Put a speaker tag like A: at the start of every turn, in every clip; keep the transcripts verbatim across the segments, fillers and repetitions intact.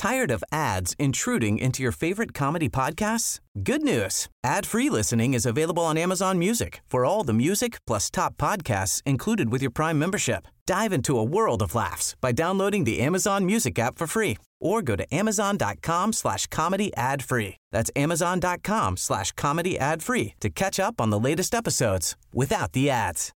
A: Tired of ads intruding into your favorite comedy podcasts? Good news. Ad-free listening is available on Amazon Music for all the music plus top podcasts included with your Prime membership. Dive into a world of laughs by downloading the Amazon Music app for free or go to amazon.com slash comedy ad free. That's amazon.com slash comedy ad free to catch up on the latest episodes without the ads.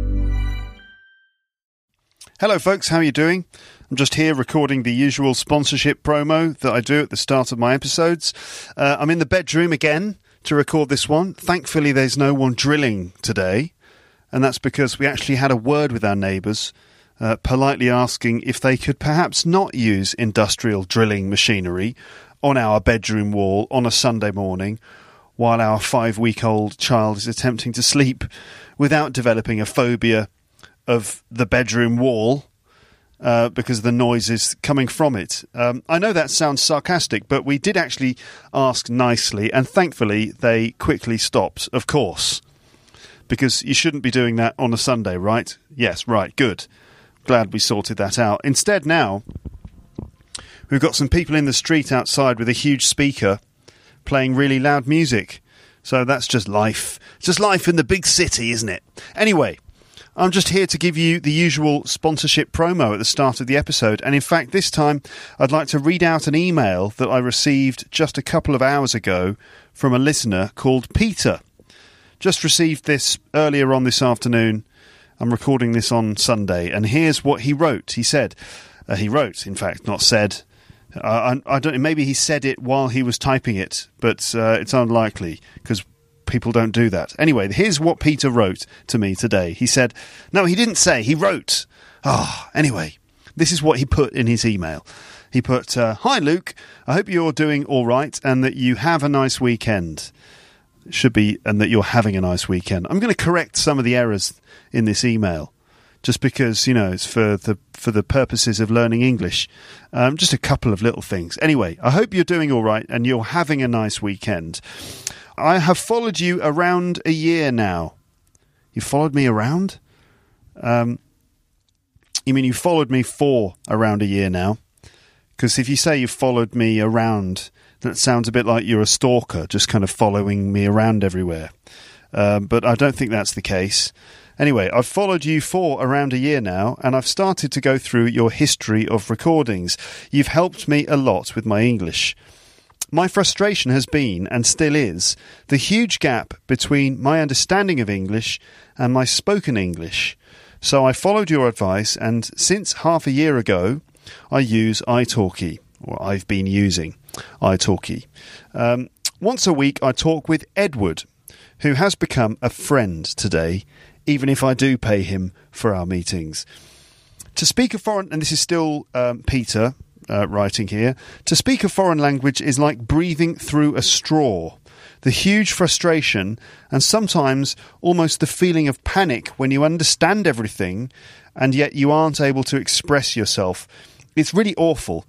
B: Hello folks, how are you doing? I'm just here recording the usual sponsorship promo that I do at the start of my episodes. Uh, I'm in the bedroom again to record this one. Thankfully there's no one drilling today, and that's because we actually had a word with our neighbours, uh, politely asking if they could perhaps not use industrial drilling machinery on our bedroom wall on a Sunday morning while our five-week-old child is attempting to sleep without developing a phobia of the bedroom wall uh, because the noise is coming from it. Um, I know that sounds sarcastic, but we did actually ask nicely, and thankfully they quickly stopped, of course, because you shouldn't be doing that on a Sunday, right? Yes, right, good. Glad we sorted that out. Instead now, we've got some people in the street outside with a huge speaker playing really loud music. So that's just life. It's just life in the big city, isn't it? Anyway, I'm just here to give you the usual sponsorship promo at the start of the episode, and in fact this time I'd like to read out an email that I received just a couple of hours ago from a listener called Peter. Just received this earlier on this afternoon. I'm recording this on Sunday, and here's what he wrote. He said, uh, he wrote, in fact, not said. Uh, I, I don't. Maybe he said it while he was typing it, but uh, it's unlikely because people don't do that. Anyway, here's what Peter wrote to me today. He said, no, he didn't say, he wrote. Ah, oh, anyway, this is what he put in his email. He put, uh, hi Luke, I hope you're doing all right and that you have a nice weekend. It should be, and that you're having a nice weekend. I'm going to correct some of the errors in this email, just because, you know, it's for the for the purposes of learning English. Um, just a couple of little things. Anyway, I hope you're doing all right and you're having a nice weekend. I have followed you around a year now. You followed me around? Um, you mean you followed me for around a year now? Because if you say you followed me around, that sounds a bit like you're a stalker, just kind of following me around everywhere. Um, but I don't think that's the case. Anyway, I've followed you for around a year now, and I've started to go through your history of recordings. You've helped me a lot with my English. My frustration has been, and still is, the huge gap between my understanding of English and my spoken English. So I followed your advice, and since half a year ago, I use italki, or I've been using italki. Um, once a week, I talk with Edward, who has become a friend today, even if I do pay him for our meetings. To speak a foreign, and this is still um, Peter, Uh, writing here, to speak a foreign language is like breathing through a straw. The huge frustration and sometimes almost the feeling of panic when you understand everything and yet you aren't able to express yourself. It's really awful.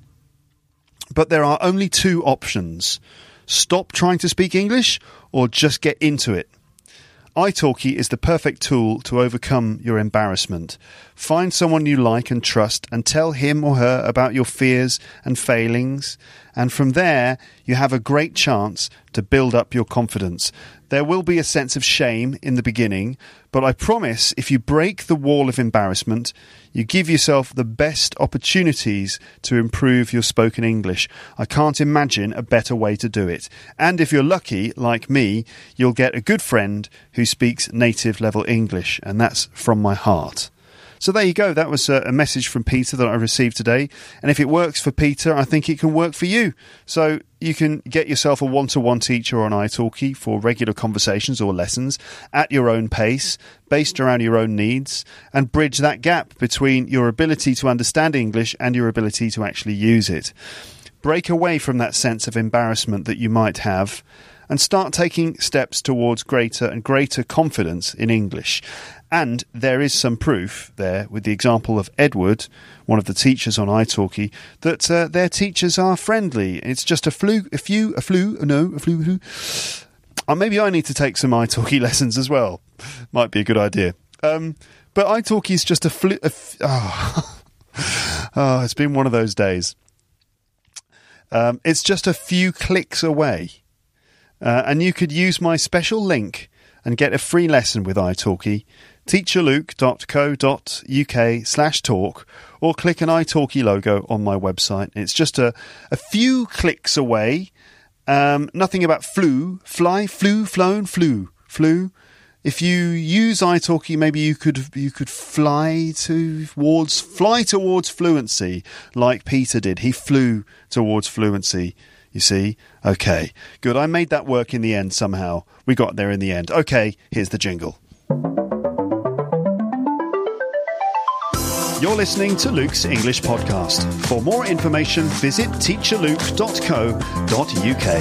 B: But there are only two options. Stop trying to speak English or just get into it. italki is the perfect tool to overcome your embarrassment. Find someone you like and trust and tell him or her about your fears and failings, and from there you have a great chance to build up your confidence. There will be a sense of shame in the beginning, but I promise if you break the wall of embarrassment, you give yourself the best opportunities to improve your spoken English. I can't imagine a better way to do it. And if you're lucky, like me, you'll get a good friend who speaks native level English, and that's from my heart. So there you go. That was a message from Peter that I received today. And if it works for Peter, I think it can work for you. So you can get yourself a one-to-one teacher on italki for regular conversations or lessons at your own pace, based around your own needs, and bridge that gap between your ability to understand English and your ability to actually use it. Break away from that sense of embarrassment that you might have and start taking steps towards greater and greater confidence in English. And there is some proof there with the example of Edward, one of the teachers on italki, that uh, their teachers are friendly. It's just a flu, a few, a flu, no, a flu, flu. Uh, maybe I need to take some italki lessons as well. Might be a good idea. Um, but italki is just a flu. A f- oh. oh, it's been one of those days. Um, it's just a few clicks away. Uh, and you could use my special link and get a free lesson with italki, teacherluke.co.uk slash talk, or click an italki logo on my website. It's just a, a few clicks away. Um, nothing about flew, fly, flew, flown, flew, flew. If you use italki, maybe you could you could fly towards fly towards fluency, like Peter did. He flew towards fluency. You see? Okay, good. I made that work in the end somehow. We got there in the end. Okay, here's the jingle. You're listening to Luke's English Podcast. For more information, visit teacher luke dot co dot uk.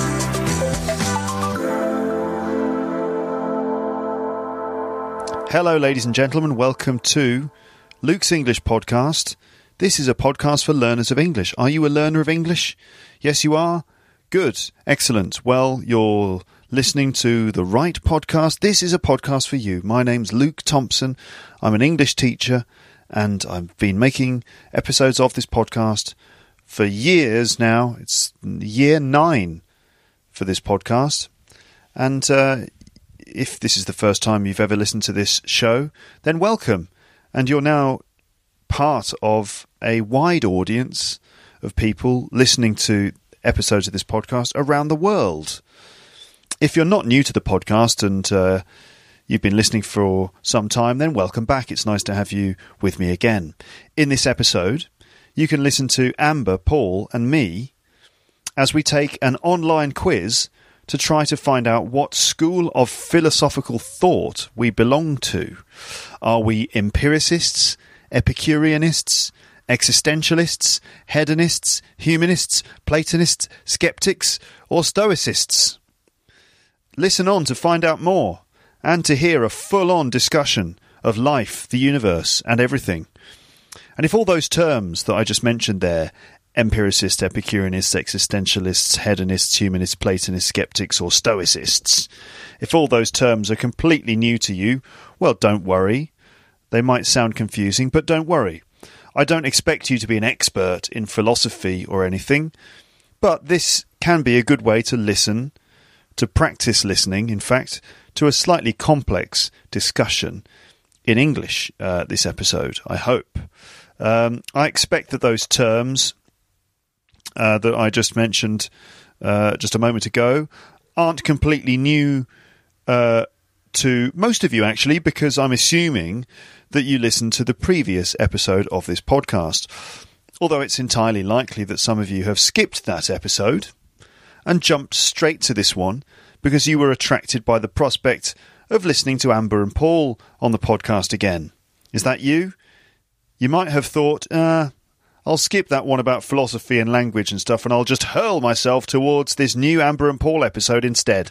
B: Hello, ladies and gentlemen. Welcome to Luke's English Podcast. This is a podcast for learners of English. Are you a learner of English? Yes, you are? Good. Excellent. Well, you're listening to the right podcast. This is a podcast for you. My name's Luke Thompson. I'm an English teacher, and I've been making episodes of this podcast for years now. It's year nine for this podcast. And uh, if this is the first time you've ever listened to this show, then welcome. And you're now part of a wide audience of people listening to episodes of this podcast around the world. If you're not new to the podcast and uh, you've been listening for some time, then welcome back. It's nice to have you with me again. In this episode, you can listen to Amber, Paul and me as we take an online quiz to try to find out what school of philosophical thought we belong to. Are we empiricists, Epicureanists, existentialists, hedonists, humanists, Platonists, skeptics, or stoicists? Listen on to find out more and to hear a full-on discussion of life, the universe, and everything. And if all those terms that I just mentioned there, empiricists, Epicureanists, existentialists, hedonists, humanists, Platonists, skeptics, or stoicists, if all those terms are completely new to you, well, don't worry. They might sound confusing, but don't worry. I don't expect you to be an expert in philosophy or anything, but this can be a good way to listen, to practice listening, in fact, to a slightly complex discussion in English uh, this episode, I hope. Um, I expect that those terms uh, that I just mentioned uh, just a moment ago aren't completely new uh, to most of you, actually, because I'm assuming that you listened to the previous episode of this podcast. Although it's entirely likely that some of you have skipped that episode and jumped straight to this one because you were attracted by the prospect of listening to Amber and Paul on the podcast again. Is that you? You might have thought, uh, I'll skip that one about philosophy and language and stuff and I'll just hurl myself towards this new Amber and Paul episode instead.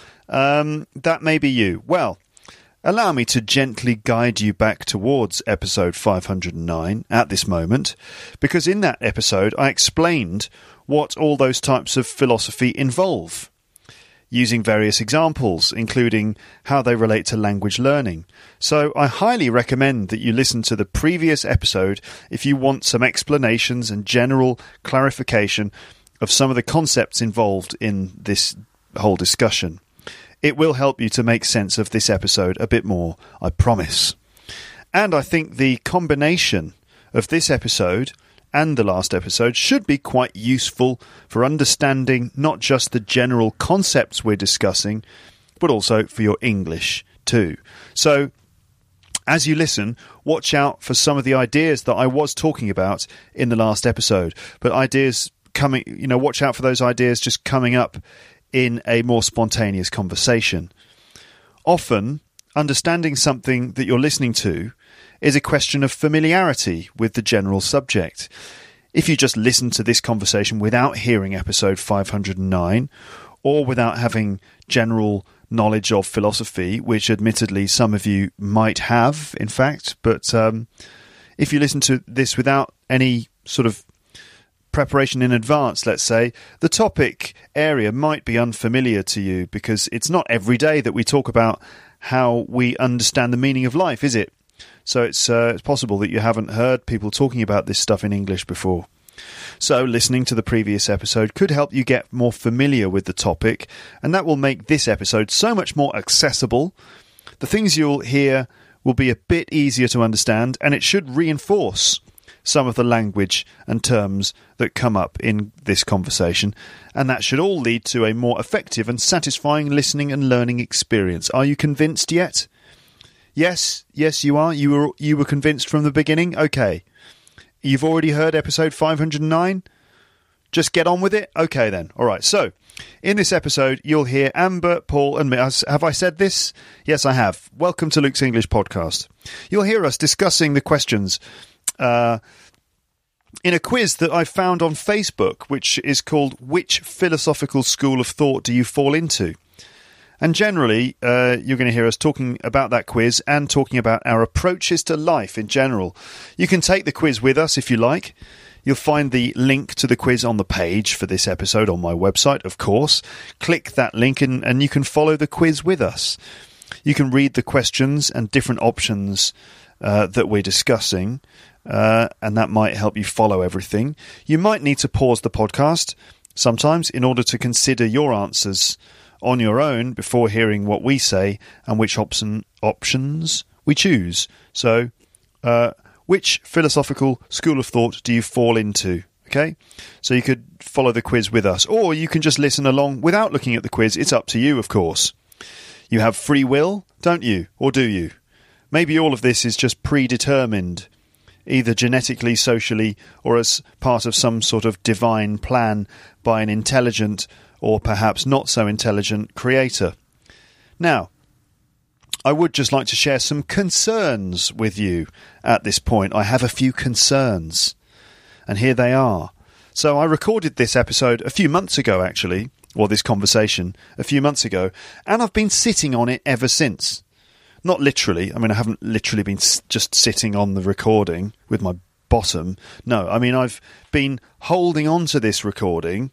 B: Um, that may be you. Well, allow me to gently guide you back towards episode five hundred nine at this moment, because in that episode I explained what all those types of philosophy involve, using various examples, including how they relate to language learning. So I highly recommend that you listen to the previous episode if you want some explanations and general clarification of some of the concepts involved in this whole discussion. It will help you to make sense of this episode a bit more, I promise. And I think the combination of this episode and the last episode should be quite useful for understanding not just the general concepts we're discussing, but also for your English too. So, as you listen, watch out for some of the ideas that I was talking about in the last episode. But ideas coming, you know, watch out for those ideas just coming up in a more spontaneous conversation. Often, understanding something that you're listening to is a question of familiarity with the general subject. If you just listen to this conversation without hearing episode five hundred nine, or without having general knowledge of philosophy, which admittedly some of you might have, in fact, but um, if you listen to this without any sort of preparation in advance, let's say, the topic area might be unfamiliar to you because it's not every day that we talk about how we understand the meaning of life, is it? So it's uh, it's possible that you haven't heard people talking about this stuff in English before. So listening to the previous episode could help you get more familiar with the topic, and that will make this episode so much more accessible. The things you'll hear will be a bit easier to understand, and it should reinforce some of the language and terms that come up in this conversation, and that should all lead to a more effective and satisfying listening and learning experience. Are you convinced yet? Yes, yes you are. You were you were convinced from the beginning? Okay. You've already heard episode five hundred nine? Just get on with it? Okay then. All right. So, in this episode, you'll hear Amber, Paul and me. Have I said this? Yes, I have. Welcome to Luke's English Podcast. You'll hear us discussing the questions uh, in a quiz that I found on Facebook, which is called Which Philosophical School of Thought Do You Fall Into? And generally, uh, you're going to hear us talking about that quiz and talking about our approaches to life in general. You can take the quiz with us if you like. You'll find the link to the quiz on the page for this episode on my website, of course. Click that link and, and you can follow the quiz with us. You can read the questions and different options uh, that we're discussing, uh, and that might help you follow everything. You might need to pause the podcast sometimes in order to consider your answers on your own before hearing what we say and which option options we choose. So, uh, which philosophical school of thought do you fall into? Okay, so you could follow the quiz with us, or you can just listen along without looking at the quiz. It's up to you, of course. You have free will, don't you? Or do you? Maybe all of this is just predetermined, either genetically, socially, or as part of some sort of divine plan by an intelligent or perhaps not so intelligent creator. Now, I would just like to share some concerns with you at this point. I have a few concerns, and here they are. So I recorded this episode a few months ago, actually, or this conversation a few months ago, and I've been sitting on it ever since. Not literally. I mean, I haven't literally been just sitting on the recording with my bottom. No, I mean, I've been holding on to this recording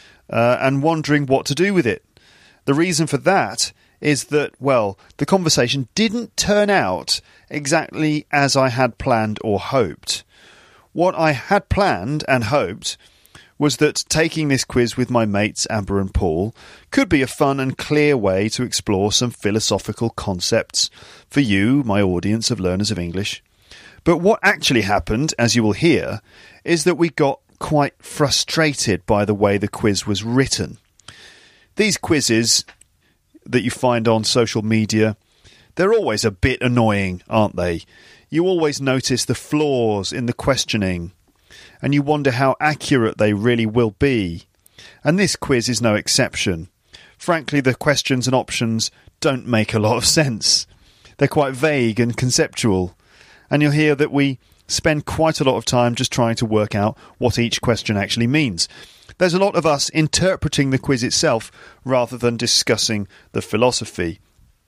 B: Uh, and wondering what to do with it. The reason for that is that, well, the conversation didn't turn out exactly as I had planned or hoped. What I had planned and hoped was that taking this quiz with my mates Amber and Paul could be a fun and clear way to explore some philosophical concepts for you, my audience of learners of English. But what actually happened, as you will hear, is that we got quite frustrated by the way the quiz was written. These quizzes that you find on social media, they're always a bit annoying, aren't they? You always notice the flaws in the questioning, and you wonder how accurate they really will be. And this quiz is no exception. Frankly, the questions and options don't make a lot of sense. They're quite vague and conceptual, and you'll hear that we spend quite a lot of time just trying to work out what each question actually means. There's a lot of us interpreting the quiz itself rather than discussing the philosophy.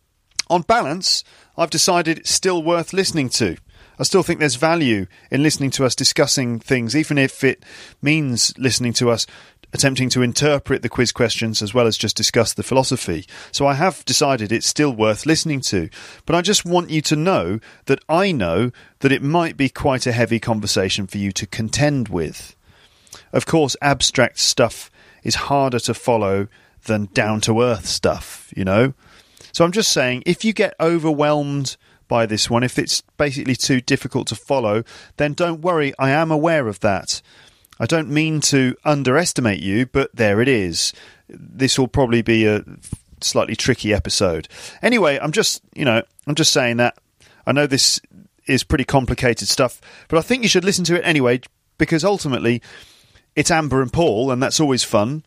B: On balance, I've decided it's still worth listening to. I still think there's value in listening to us discussing things, even if it means listening to us attempting to interpret the quiz questions as well as just discuss the philosophy. So I have decided it's still worth listening to. But I just want you to know that I know that it might be quite a heavy conversation for you to contend with. Of course, abstract stuff is harder to follow than down-to-earth stuff, you know? So I'm just saying, if you get overwhelmed by this one, if it's basically too difficult to follow, then don't worry, I am aware of that. I don't mean to underestimate you, but there it is. This will probably be a slightly tricky episode. Anyway, I'm just, you know, I'm just saying that. I know this is pretty complicated stuff, but I think you should listen to it anyway, because ultimately it's Amber and Paul, and that's always fun.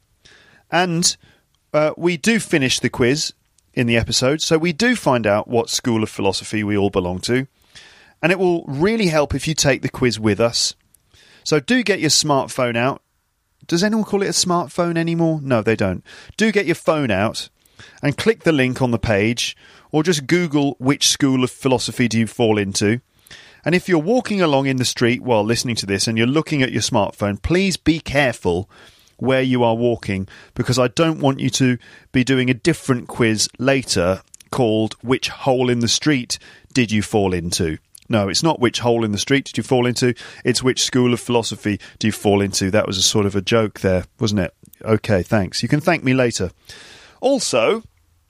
B: And uh, we do finish the quiz in the episode, so we do find out what school of philosophy we all belong to, and it will really help if you take the quiz with us. So do get your smartphone out. Does anyone call it a smartphone anymore? No, they don't. Do get your phone out and click the link on the page, or just Google which school of philosophy do you fall into. And if you're walking along in the street while listening to this and you're looking at your smartphone, please be careful where you are walking, because I don't want you to be doing a different quiz later called Which Hole in the Street Did You Fall Into? No, it's not which hole in the street did you fall into. It's which school of philosophy do you fall into. That was a sort of a joke there, wasn't it? Okay, thanks. You can thank me later. Also,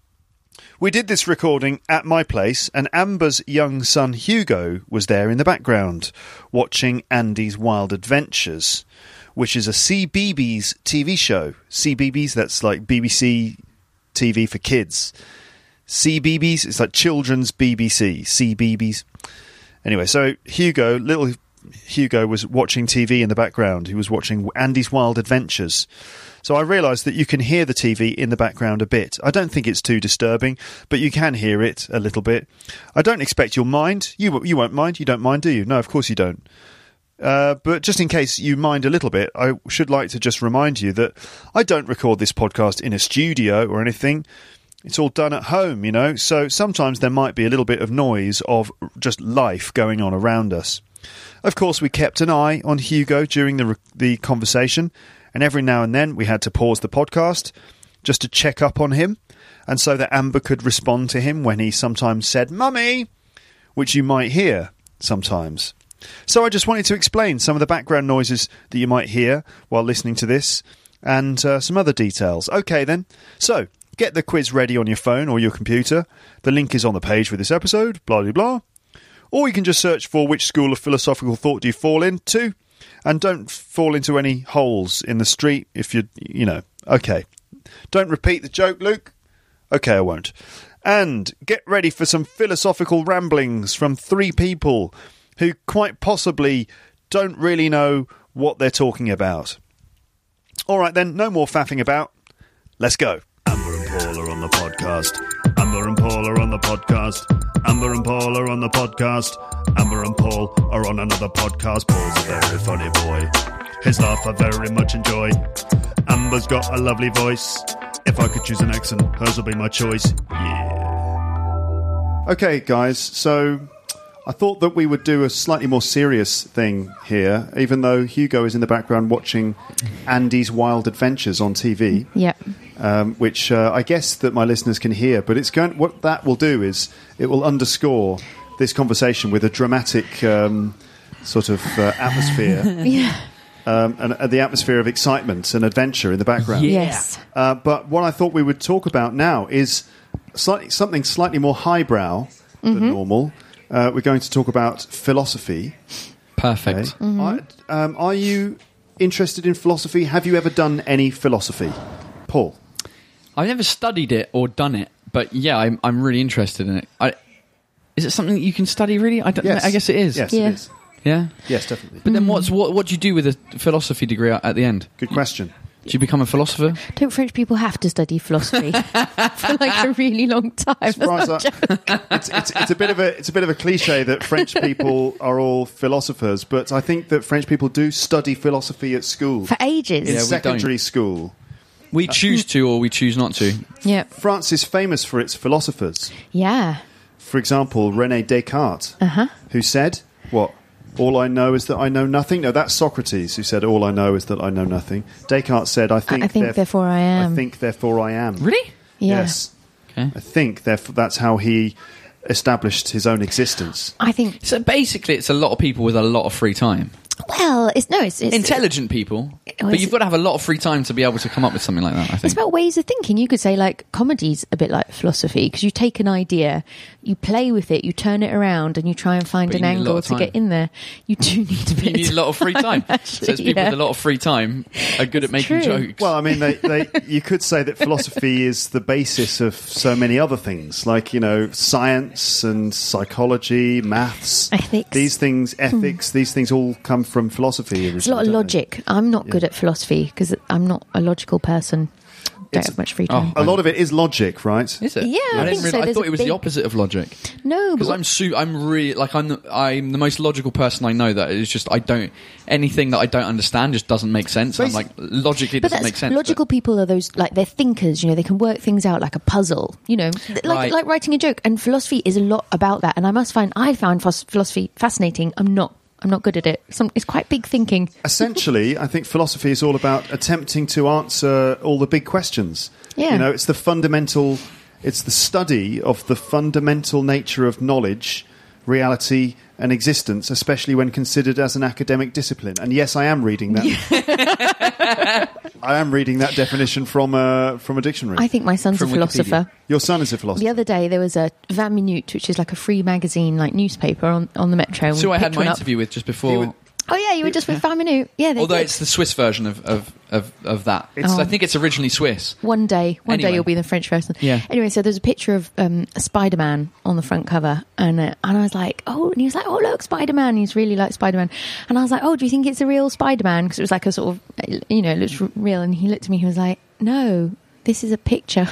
B: we did this recording at my place, and Amber's young son Hugo was there in the background, watching Andy's Wild Adventures, which is a C B B S T V show. C B B S, that's like B B C T V for kids. C B B S, it's like children's B B C. C B B S. Anyway, so Hugo, little Hugo was watching T V in the background. He was watching Andy's Wild Adventures. So I realised that you can hear the T V in the background a bit. I don't think it's too disturbing, but you can hear it a little bit. I don't expect you'll mind. You you won't mind. You don't mind, do you? No, of course you don't. Uh, but just in case you mind a little bit, I should like to just remind you that I don't record this podcast in a studio or anything. It's all done at home, you know. So sometimes there might be a little bit of noise of just life going on around us. Of course, we kept an eye on Hugo during the the conversation. And every now and then we had to pause the podcast just to check up on him, and so that Amber could respond to him when he sometimes said, "Mummy," which you might hear sometimes. So I just wanted to explain some of the background noises that you might hear while listening to this, and uh, some other details. Okay then, so get the quiz ready on your phone or your computer. The link is on the page for this episode, blah blah blah. Or you can just search for which school of philosophical thought do you fall into. And don't fall into any holes in the street if you, you know, okay. Don't repeat the joke, Luke. Okay, I won't. And get ready for some philosophical ramblings from three people who quite possibly don't really know what they're talking about. All right then, no more faffing about. Let's go. Amber and Paul are on the podcast. Amber and Paul are on the podcast. Amber and Paul are on the podcast. Amber and Paul are on another podcast. Paul's a very funny boy. His laugh I very much enjoy. Amber's got a lovely voice. If I could choose an accent, hers will be my choice. Yeah. Okay, guys, so I thought that we would do a slightly more serious thing here, even though Hugo is in the background watching Andy's Wild Adventures on T V.
C: Yeah.
B: Um, which uh, I guess that my listeners can hear, but it's going. What that will do is it will underscore this conversation with a dramatic um, sort of uh, atmosphere,
C: yeah,
B: um, and uh, the atmosphere of excitement and adventure in the background.
C: Yeah. Yes.
B: Uh, but what I thought we would talk about now is slightly, something slightly more highbrow mm-hmm. than normal. Uh, we're going to talk about philosophy.
D: Perfect.
B: Okay.
C: Mm-hmm.
B: I, um, are you interested in philosophy? Have you ever done any philosophy, Paul?
D: I've never studied it or done it, but yeah, I'm I'm really interested in it. I, is it something that you can study? Really, I don't.
B: Yes.
D: I guess it is.
B: Yes,
C: Yeah.
B: it is.
D: Yeah.
B: Yes, definitely.
D: But then, what's what? What do you do with a philosophy degree at, at the end?
B: Good question.
D: Do you become a philosopher?
C: Don't French people have to study philosophy for like a really long time? That's
B: Surprise,
C: not a joke.
B: it's, it's, it's a bit of a it's a bit of a cliche that French people are all philosophers, but I think that French people do study philosophy at school,
C: For ages.
B: in
D: Yeah, we
B: secondary
D: don't.
B: school.
D: We choose to, or we choose not to.
C: Yeah.
B: France is famous for its philosophers.
C: Yeah.
B: For example, René Descartes,
C: Uh-huh.
B: who said, "What? All I know is that I know nothing." No, that's Socrates who said, "All I know is that I know nothing." Descartes said, "I think,
C: I think
B: theref-
C: therefore I am.
B: I think, therefore I am."
D: Really?
C: Yeah.
B: Yes.
D: Okay.
B: I think therefore that's how he established his own existence.
C: I think.
D: So basically, it's a lot of people with a lot of free time.
C: Well, it's no, it's it's,
D: Intelligent people,
C: Well,
D: but
C: it's-
D: you've got to have a lot of free time to be able to come up with something like that. I
C: It's
D: think.
C: about ways of thinking. You could say like comedy's a bit like philosophy because you take an idea, you play with it, you turn it around, and you try and find
D: But
C: an
D: you need a lot
C: angle
D: of
C: to
D: time.
C: get in there. You do need a bit.
D: You need a lot of free time.
C: Actually,
D: so it's people
C: yeah.
D: with a lot of free time are good at
C: It's
D: making
C: true.
D: jokes.
B: Well, I mean, they, they, you could say that philosophy is the basis of so many other things, like, you know, science and psychology, maths.
C: Ethics.
B: These things, ethics, mm. these things all come from philosophy.
C: There's a lot of logic. I'm not good
B: Yeah.
C: at philosophy because I'm not a logical person. Don't
B: It's-
C: have much free time.
B: A lot of it is logic, right?
D: Is it?
C: Yeah, I
D: I,
C: think
D: didn't
C: so.
D: realize, I
C: There's
D: thought
C: a
D: it was
C: big-
D: the opposite of logic.
C: No,
D: Because
C: but
D: I'm su- I'm really like I'm the, I'm the most logical person I know. That is just I don't anything that I don't understand just doesn't make sense. I'm like logically it
C: But
D: doesn't
C: that's
D: make sense.
C: logical people are those like they're thinkers. You know, they can work things out like a puzzle. You know, th- like
D: Right.
C: like writing a joke. And philosophy is a lot about that. And I must find I found phos- philosophy fascinating. I'm not. I'm not good at it. Some, it's quite big thinking.
B: Essentially, I think philosophy is all about attempting to answer all the big questions.
C: Yeah.
B: You know, it's the fundamental, it's the study of the fundamental nature of knowledge reality and existence, especially when considered as an academic discipline. And yes, I am reading that. I am reading that definition from a, from a dictionary.
C: I think my son's
D: From
C: a philosopher.
D: Wikipedia.
B: Your son is a philosopher.
C: The other day there was a vingt minutes, which is like a free magazine, like newspaper on, on the metro. and
D: So
C: we
D: I had
C: picked
D: my
C: one up.
D: interview with just
B: He
D: before.
B: would-
C: Oh yeah, you were just with vingt minutes. Yeah, they
D: Although
C: did.
D: it's the Swiss version of of, of, of that.
B: It's-
C: Oh.
D: I think it's originally Swiss.
C: One day, one
D: Anyway.
C: day you'll be the French version.
D: Yeah.
C: Anyway, so there's a picture of um, Spider-Man on the front cover, and uh, and I was like, oh, and he was like, oh, look, Spider-Man. He's really like Spider-Man, and I was like, oh, do you think it's a real Spider-Man? Because it was like a sort of, you know, it looks r- real. And he looked at me, he was like, no, this is a picture.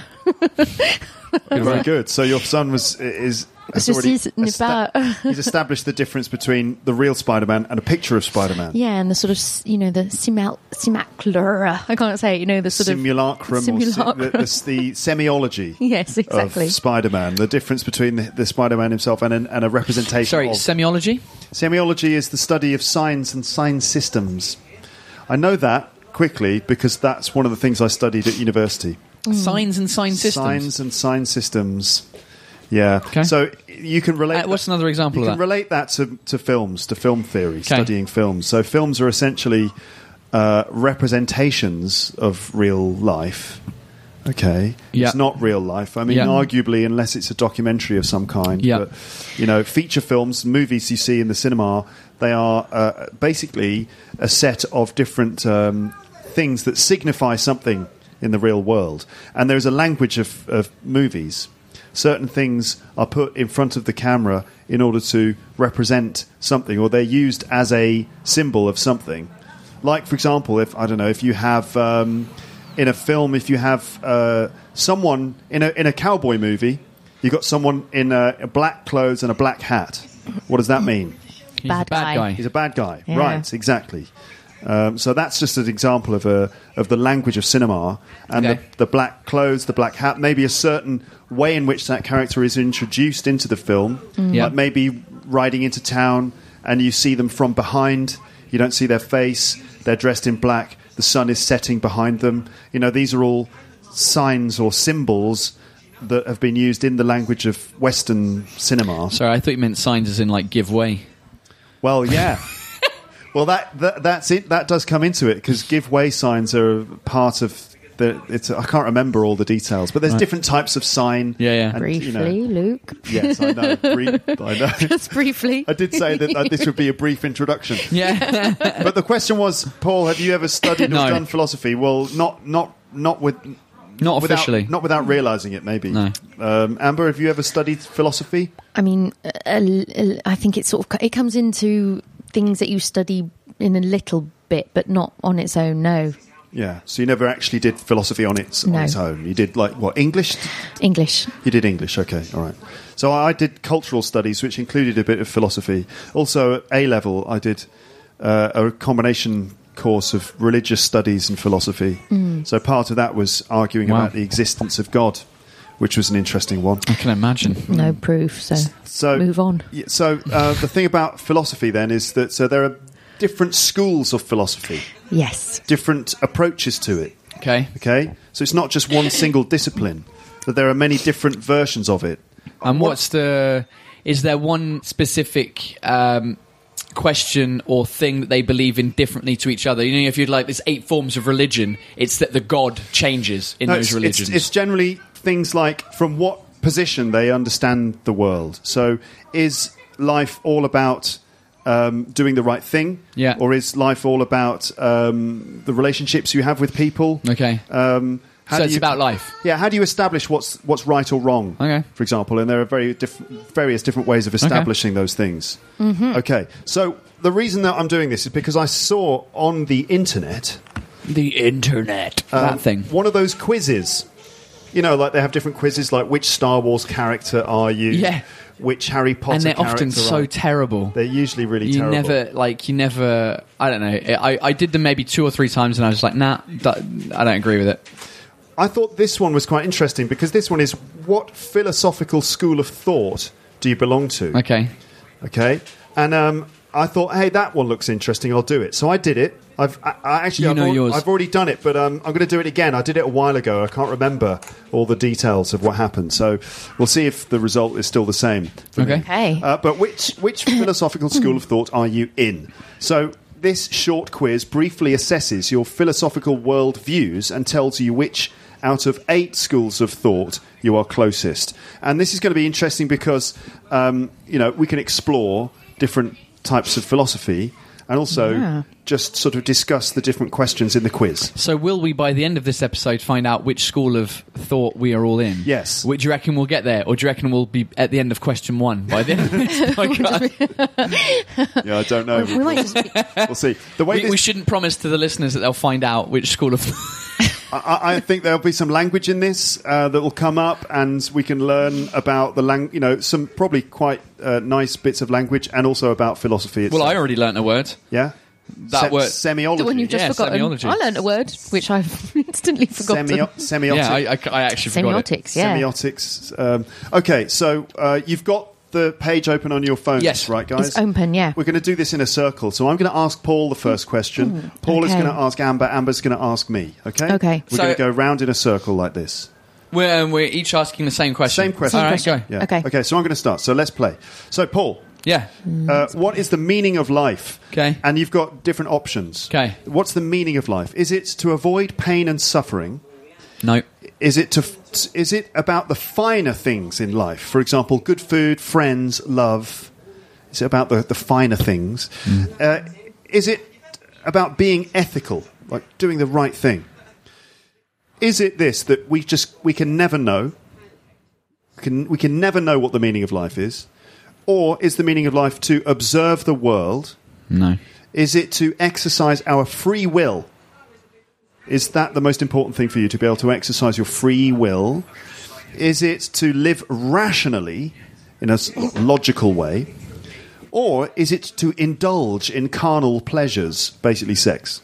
B: Very good. So your son was is has
C: Ceci
B: already
C: n'est pas-
B: he's established the difference between the real Spider-Man and a picture of Spider-Man.
C: Yeah, and the sort of, s- you know, the simal- simulacra. I can't say it, you know, the sort
B: Simulacrum,
C: of
B: or si-
C: simulacrum.
B: the, the, the semiology
C: Yes, exactly.
B: of Spider-Man. The difference between the, the Spider-Man himself and, an, and a representation
D: Sorry,
B: of...
D: semiology?
B: Semiology is the study of signs and sign systems. I know that quickly because that's one of the things I studied at university.
D: Signs and sign systems.
B: Signs and sign systems. Yeah.
D: Okay.
B: So you can relate...
D: Uh, what's another example
B: You
D: of
B: can
D: that?
B: relate that to, to films, to film theory,
D: Okay.
B: studying films. So films are essentially uh, representations of real life. Okay.
D: Yeah.
B: It's not real life. I mean,
D: Yeah.
B: arguably, unless it's a documentary of some kind.
D: Yeah.
B: But, you know, feature films, movies you see in the cinema, they are uh, basically a set of different um, things that signify something in the real world. And there's a language of, of movies. Certain things are put in front of the camera in order to represent something, or they're used as a symbol of something. Like, for example, if I don't know, if you have um, in a film, if you have uh, someone in a in a cowboy movie, you've got someone in a, a black clothes and a black hat. What does that mean?
D: He's
C: Bad
D: a bad
C: guy.
D: guy.
B: He's a bad guy,
C: Yeah.
B: right? Exactly. Um, so that's just an example of a of the language of cinema, and
D: Okay.
B: the, the black clothes, the black hat, maybe a certain way in which that character is introduced into the film.
D: Yeah.
B: Like maybe riding into town, and you see them from behind. You don't see their face. They're dressed in black. The sun is setting behind them. You know, these are all signs or symbols that have been used in the language of Western cinema.
D: Sorry, I thought you meant signs as in like give way.
B: Well, yeah. Well, that, that that's it. That does come into it because give way signs are part of the. It's I can't remember all the details, but there's
D: Right.
B: different types of sign.
D: Yeah, yeah.
B: and,
C: Briefly,
B: you know-
C: Luke.
B: yes, I know. Brief, I know.
C: Just briefly.
B: I did say that uh, this would be a brief introduction.
D: Yeah.
B: But the question was, Paul, have you ever studied
D: No.
B: or done philosophy? Well, not not not with.
D: Not
B: without-
D: officially.
B: not without realizing it, maybe.
D: No.
B: Um, Amber, have you ever studied philosophy?
C: I mean, uh, uh, I think it's sort of it comes into things that you study in a little bit, but not on its own. No,
B: Yeah. So you never actually did philosophy on its
C: No.
B: on its own. You did like what English?
C: English.
B: You did English, okay, all right. So I did cultural studies, which included a bit of philosophy. Also, at A level, I did uh, a combination course of religious studies and philosophy. So part of that was arguing
D: Wow.
B: about the existence of God, which was an interesting one.
D: I can imagine.
C: No proof. So,
B: So
C: move on.
B: Yeah, so uh, the thing about philosophy then is that so there are different schools of philosophy,
C: Yes.
B: different approaches to it.
D: Okay.
B: Okay, so it's not just one single discipline; that there are many different versions of it.
D: And
B: What-
D: what's the? Is there one specific um, question or thing that they believe in differently to each other? You know, if you'd like, there's eight forms of religion. It's that the God changes in
B: No,
D: those
B: it's,
D: religions.
B: It's, it's generally things like from what position they understand the world. So, is life all about um, doing the right thing,
D: Yeah.
B: or is life all about um, the relationships you have with people?
D: Okay.
B: Um, how
D: So
B: do
D: it's
B: you-
D: about life.
B: Yeah, how do you establish what's what's right or wrong?
D: Okay.
B: For example, and there are very diff- various different ways of establishing those things.
C: Mm-hmm.
B: Okay, so the reason that I'm doing this is because I saw on the internet
D: The internet.
B: um,
D: that thing.
B: one of those quizzes. You know, like they have different quizzes, like which Star Wars character are you?
D: Yeah.
B: Which Harry Potter
D: And they're
B: character
D: often so
B: are you?
D: terrible.
B: They're usually really
D: You
B: terrible.
D: never, like, you never, I don't know. I, I did them maybe two or three times and I was like, nah, that, I don't agree with it.
B: I thought this one was quite interesting because this one is what philosophical school of thought do you belong to?
D: Okay.
B: Okay, and um, I thought, hey, that one looks interesting. I'll do it. So I did it. I've I, I actually
D: You
B: I've,
D: know
B: al-
D: yours.
B: I've already done it, but um, I'm going to do it again. I did it a while ago. I can't remember all the details of what happened. So we'll see if the result is still the same. for me.
D: Okay.
C: Okay.
B: Uh, but which which philosophical school of thought are you in? So this short quiz briefly assesses your philosophical world views and tells you which out of eight schools of thought you are closest. And this is going to be interesting because um, you know we can explore different types of philosophy and also
C: Yeah.
B: just sort of discuss the different questions in the quiz.
D: So will we, by the end of this episode, find out which school of thought we are all in?
B: Yes.
D: Which do you reckon we'll get there? Or do you reckon we'll be at the end of question one by the end of this podcast?
B: Yeah, I don't know.
C: we might just be,
B: We'll see. The way
D: We,
B: this
D: we shouldn't promise to the listeners that they'll find out which school of
B: I, I think there'll be some language in this uh, that will come up, and we can learn about the lang- you know, some probably quite uh, nice bits of language, and also about philosophy itself.
D: Well, I already learnt a word.
B: yeah,
D: That word-
B: semiology.
C: the one you've just
D: Yeah,
C: forgotten.
D: semiology.
C: I learned a word which I've instantly forgotten.
B: Semio- semiotic.
D: Yeah, I, I, I actually forgot it.
C: Semiotics, yeah.
B: Semiotics. Um, okay, so uh, you've got the page open on your phone,
D: Yes.
B: right, guys?
C: It's open, yeah.
B: We're going to do this in a circle. So I'm going to ask Paul the first question. Paul is
C: okay.
B: going to ask Amber. Amber's going to ask me. Okay.
C: Okay.
B: We're
D: So-
B: going to go round in a circle like this.
D: We're, um, we're each asking the same question.
B: Same question.
D: All right,
C: Same
D: go.
C: question.
B: Yeah.
C: Okay.
B: Okay. So I'm going to start. So let's play. So Paul.
D: Yeah.
B: Uh, what is the meaning of life?
D: Okay.
B: And you've got different options.
D: Okay.
B: What's the meaning of life? Is it to avoid pain and suffering?
D: No.
B: Is it to? Is it about the finer things in life? For example, good food, friends, love. Is it about the, the finer things?
D: Mm.
B: Uh, is it about being ethical, like doing the right thing? Is it this that we just we can never know? We can we can never know what the meaning of life is? Or is the meaning of life to observe the world?
D: No.
B: Is it to exercise our free will? Is that the most important thing for you, to be able to exercise your free will? Is it to live rationally, in a s- logical way? Or is it to indulge in carnal pleasures, basically sex?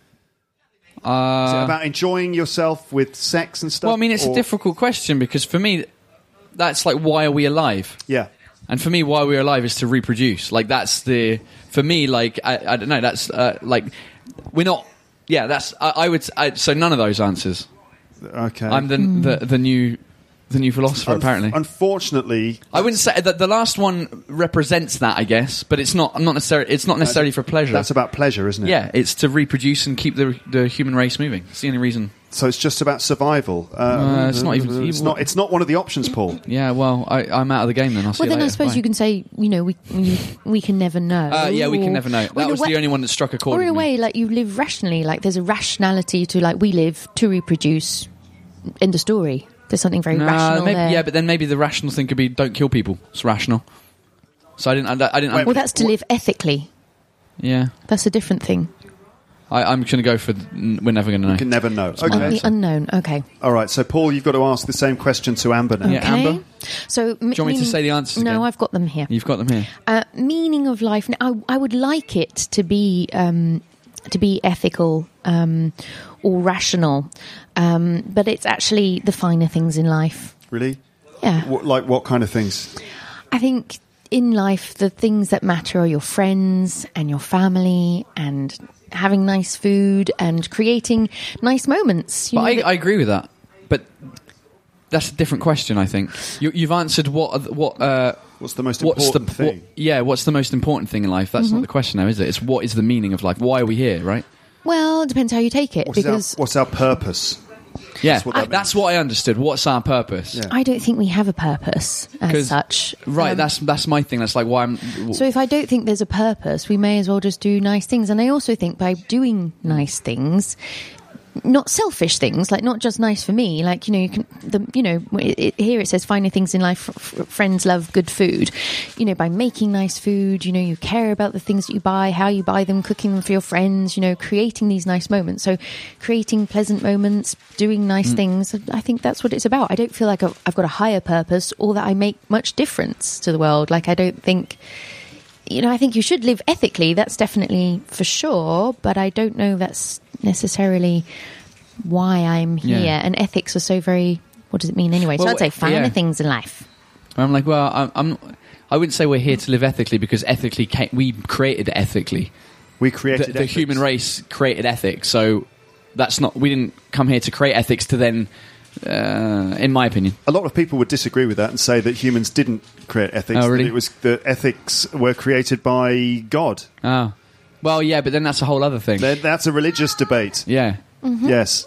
B: Is it
D: Uh,
B: about enjoying yourself with sex and stuff?
D: well, I mean, it's
B: Or-
D: a difficult question because for me, that's like, why are we alive?
B: Yeah.
D: And for me, why we're alive is to reproduce. Like, that's the... For me, like, I, I don't know, that's, uh, like, we're not... Yeah, that's... I, I would... I, so none of those answers.
B: Okay.
D: I'm the, the the new the new philosopher,
B: Unf-
D: apparently.
B: Unfortunately...
D: I wouldn't say that the last one represents that, I guess, but it's not. I'm not necessarily. It's not necessarily for pleasure.
B: That's about pleasure, isn't it?
D: yeah, it's to reproduce and keep the the human race moving. It's the only reason.
B: So it's just about survival. Uh,
D: Uh, it's not even-
B: It's not, it's not one of the options, Paul.
D: Yeah, well, I, I'm out of the game then. I'll see
C: Well,
D: you
C: then I
D: later.
C: suppose
D: Bye.
C: you can say, you know, we we, we can never know.
D: Uh, yeah, we can
C: Or-
D: never know.
C: or in
D: That
C: a
D: was
C: way-
D: the only one that struck a chord
C: Or in a
D: with me.
C: way, like you live rationally. Like there's a rationality to like we live to reproduce. End of story. There's something very
D: Nah,
C: rational
D: maybe,
C: there.
D: yeah, but then maybe the rational thing could be don't kill people. It's rational. So I didn't. I, I didn't.
B: Wait,
C: well, that's to live ethically.
D: yeah,
C: That's a different thing.
D: I, I'm just going to go for. The, we're never going to know.
B: You can never know.
C: On the
B: Okay.
C: unknown. Okay.
B: All right. So, Paul, you've got to ask the same question to Amber now.
D: Yeah,
C: Okay.
D: Amber?
C: So,
D: Do you want me to say the answers
C: No,
D: again?
C: I've got them here.
D: You've got them here.
C: Uh, meaning of life. Now, I, I would like it to be um, to be ethical um, or rational, um, but it's actually the finer things in life.
B: Really?
C: Yeah,
B: What, like what kind of things?
C: I think in life the things that matter are your friends and your family and having nice food and creating nice moments. You
D: But
C: know
D: I,
C: that-
D: I agree with that. But that's a different question, I think. You, you've answered what are the- what uh,
B: What's the most
D: what's the
B: important thing?
D: what- yeah what's the most important thing in life? That's
C: Mm-hmm.
D: not the question, now, is it? It's what is the meaning of life? Why are we here? Right?
C: well, it depends how you take it
B: What's,
C: because
B: our, what's our purpose?
D: Yeah,
B: That's what that
D: that's what I understood. What's our purpose?
B: Yeah.
C: I don't think we have a purpose as
D: 'Cause-
C: such.
D: Right.
C: Um,
D: that's that's my thing. That's like why I'm.
C: So if I don't think there's a purpose, we may as well just do nice things. And I also think by doing nice things, not selfish things, like not just nice for me, like, you know, you can, the, you know, it, it, here it says finer things in life, f- f- friends, love, good food. You know, by making nice food, you know, you care about the things that you buy, how you buy them, cooking them for your friends, you know, creating these nice moments. So creating pleasant moments, doing nice things, I think that's what it's about. I don't feel like I've, I've got a higher purpose or that I make much difference to the world. Like, I don't think... You know, I think you should live ethically. That's definitely for sure. But I don't know that's necessarily why I'm here.
D: Yeah.
C: And ethics are so very... What does it mean anyway?
D: Well,
C: so I'd say finer
D: yeah.
C: things in life.
D: I'm like, well, I'm, I'm I wouldn't say we're here to live ethically because ethically came, we created ethically.
B: We created
D: the, the
B: ethics.
D: human race created ethics, so that's not. We didn't come here to create ethics to then. Uh, in my opinion,
B: a lot of people would disagree with that and say that humans didn't create ethics.
D: Oh, really?
B: That it was that ethics were created by God.
D: Oh, well, yeah, but then that's a whole other thing.
B: Then that's a religious debate.
D: Yeah.
C: Mm-hmm.
B: Yes.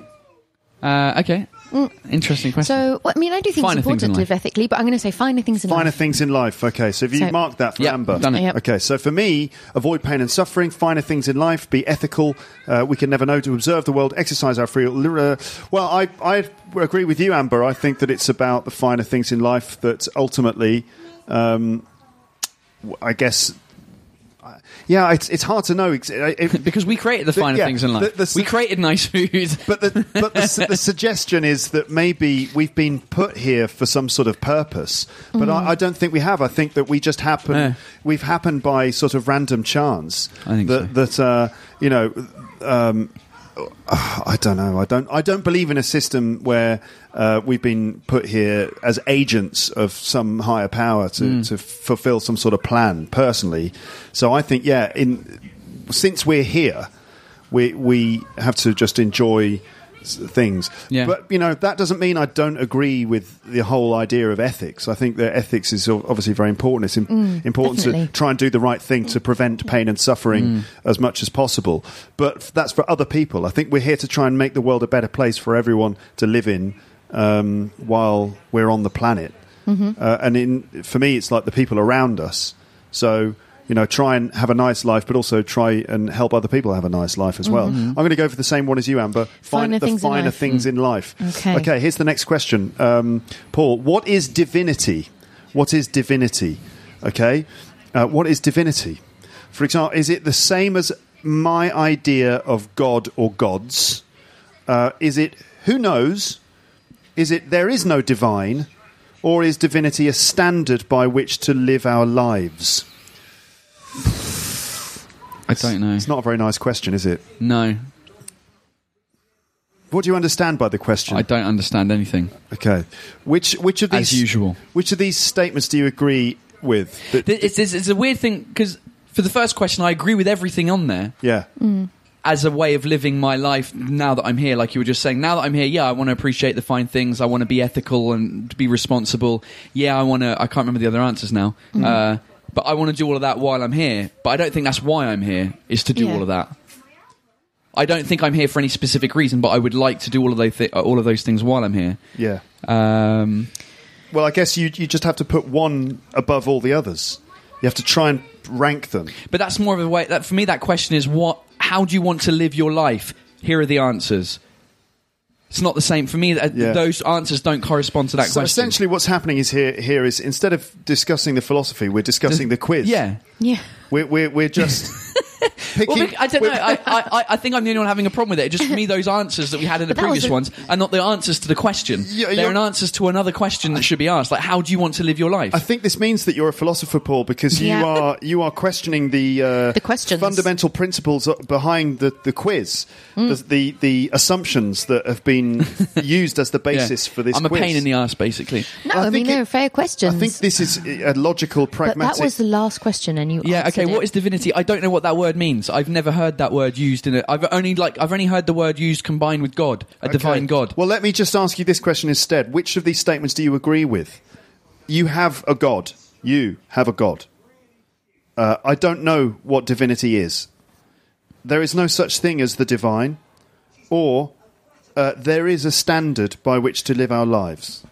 D: Uh, okay.
C: Mm.
D: Interesting question.
C: So, well, I mean, I do think
D: Finer
C: it's
D: things in
C: important to live
D: life.
C: ethically, but I'm going to say finer things in
B: Finer
C: life.
B: things in life. Okay, so have you
C: So-
B: marked that for
D: Yep,
B: Amber?
D: done it.
C: Yep.
B: Okay, so for me, avoid pain and suffering, finer things in life, be ethical. Uh, we can never know to observe the world, exercise our free will. Uh, well, I, I agree with you, Amber. I think that it's about the finer things in life that ultimately, um, I guess, uh, yeah, it's, it's hard to know. Ex- it,
D: because we created the
B: The-
D: finer
B: yeah,
D: things in life.
B: the- the su-
D: we created nice food.
B: But the but the, su- the suggestion is that maybe we've been put here for some sort of purpose. But I, I don't think we have. I think that we just happen.
D: Yeah.
B: We've happened by sort of random chance.
D: I think
B: that
D: so.
B: that uh, you know. Um, I don't know. I don't. I don't believe in a system where uh, we've been put here as agents of some higher power to,
D: Mm.
B: to fulfil some sort of plan. Personally, so I think, yeah. In since we're here, we we have to just enjoy s- things.
D: Yeah.
B: But you know that doesn't mean I don't agree with the whole idea of ethics. I think that ethics is o- obviously very important. It's im-
C: Mm,
B: important
C: definitely.
B: to try and do the right thing to prevent pain and suffering
D: Mm.
B: as much as possible. But f- that's for other people. I think we're here to try and make the world a better place for everyone to live in um, while we're on the planet.
C: Mm-hmm.
B: Uh, and in, for me, it's like the people around us. So, you know, try and have a nice life, but also try and help other people have a nice life as well. I'm going to go for the same one as you, Amber. Find
C: Finer
B: the
C: things in
B: finer
C: life.
B: things in life.
C: Okay.
B: Okay, here's the next question. Um, Paul, what is divinity? What is divinity? Okay. Uh, what is divinity? For example, is it the same as my idea of God or gods? Uh, is it, who knows? Is it there is no divine? Or is divinity a standard by which to live our lives?
D: I don't know.
B: It's not a very nice question, is it?
D: No,
B: What do you understand by the question?
D: I don't understand anything.
B: Okay. Which which of these
D: As usual.
B: Which of these statements do you agree with? That-
D: It's, it's, it's a weird thing because for the first question, I agree with everything on there.
B: yeah.
D: As a way of living my life now that I'm here, like you were just saying, now that I'm here, yeah, I want to appreciate the fine things. I want to be ethical and to be responsible. Yeah, I want to, I can't remember the other answers now. Uh, but I want to do all of that while I'm here. But I don't think that's why I'm here, is to do
C: Yeah.
D: all of that. I don't think I'm here for any specific reason, but I would like to do all of those, thi- all of those things while I'm here.
B: Yeah.
D: Um,
B: Well, I guess you you just have to put one above all the others. You have to try and rank them.
D: but that's more of a way, that, for me, that question is, what? How do you want to live your life? Here are the answers. It's not the same. For me, th-
B: Yeah.
D: those answers don't correspond to that
B: So
D: question.
B: essentially, what's happening is here here is instead of discussing the philosophy, we're discussing the quiz.
D: Yeah.
C: Yeah.
B: We're we're, we're just picking.
D: Well, bec- I don't know.
B: we're-
D: I, I, I think I'm the only one having a problem with it. Just for me, those answers that we had in the
C: But that was
D: previous
C: a-
D: ones are not the answers to the question.
B: Yeah,
D: They're
B: you're-
D: an answers to another question that should be asked. Like, how do you want to live your life?
B: I think this means that you're a philosopher, Paul, because you
C: Yeah.
B: are you are questioning the uh,
C: The questions.
B: fundamental principles behind the the quiz,
C: Mm.
B: the, the the assumptions that have been used as the
D: Yeah.
B: basis for this.
D: I'm a
B: quiz.
D: pain in the ass, basically.
C: No,
B: I
C: I, mean,
B: think it-
C: they're fair questions.
B: I think this is a logical,
C: but
B: pragmatic.
C: that was the last question, and you
D: Yeah. Okay.
C: answered
D: What
C: it.
D: is divinity? I don't know what that word means. I've never heard that word used in it. I've only like I've only heard the word used combined with God, a
B: Okay.
D: divine God.
B: Well, let me just ask you this question instead. Which of these statements do you agree with? You have a God. You have a God. Uh, I don't know what divinity is. There is no such thing as the divine, or uh, there is a standard by which to live our lives.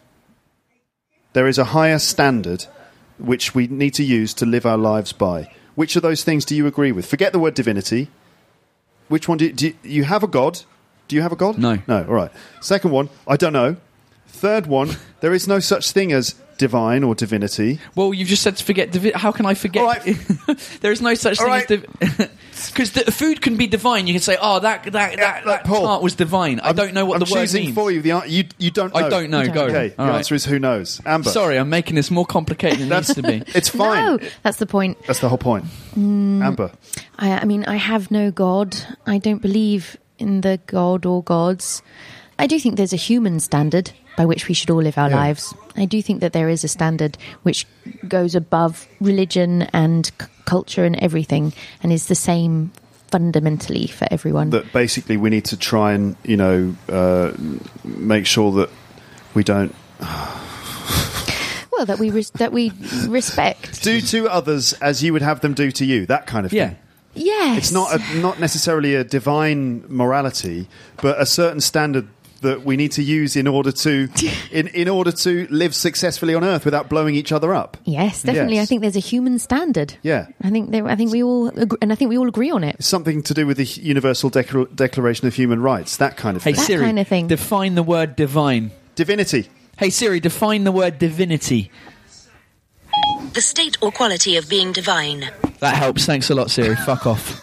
B: There is a higher standard which we need to use to live our lives by. Which of those things do you agree with? Forget the word divinity. Which one do you, do you, you have a God? Do you have a God?
D: No.
B: No, all right. Second one, I don't know. Third one, there is no such thing as divine or divinity.
D: Well, you've just said to forget. Divi- How can I forget?
B: All right.
D: There is no such
B: All
D: thing
B: right.
D: as because the food can be divine. You can say, "Oh, that that that,
B: Yeah, look,
D: that
B: Paul,
D: tart was divine." I don't know what
B: I'm
D: the word
B: choosing
D: means.
B: for you. The an- you you don't know.
D: I don't know.
C: You don't
D: Go.
C: know.
B: Okay,
D: All
B: the
D: right.
B: answer is who knows. Amber.
D: Sorry, I'm making this more complicated than it needs to be.
B: It's fine.
C: No, that's the point.
B: That's the whole point. Amber.
C: I, I mean, I have no God. I don't believe in the God or gods. I do think there's a human standard. by which we should all live our
B: Yeah.
C: lives. I do think that there is a standard which goes above religion and c- culture and everything, and is the same fundamentally for everyone.
B: That basically we need to try and, you know, uh, make sure that we don't
C: well, that we res- that we respect.
B: do to others as you would have them do to you. That kind of
D: Yeah.
B: thing.
C: Yes,
B: It's not a, not necessarily a divine morality, but a certain standard that we need to use in order to in, in order to live successfully on Earth without blowing each other up.
C: Yes, definitely.
B: Yes.
C: I think there's a human standard.
B: Yeah.
C: I think there, I think we all agree, and I think we all agree on it.
B: It's something to do with the Universal Declar- Declaration of Human Rights, that kind of
D: Hey
B: thing.
C: That
D: Siri,
C: kind of thing.
D: define the word divine.
B: Divinity.
D: Hey Siri, define the word divinity.
E: The state or quality of being divine.
D: That helps. Thanks a lot, Siri. Fuck off.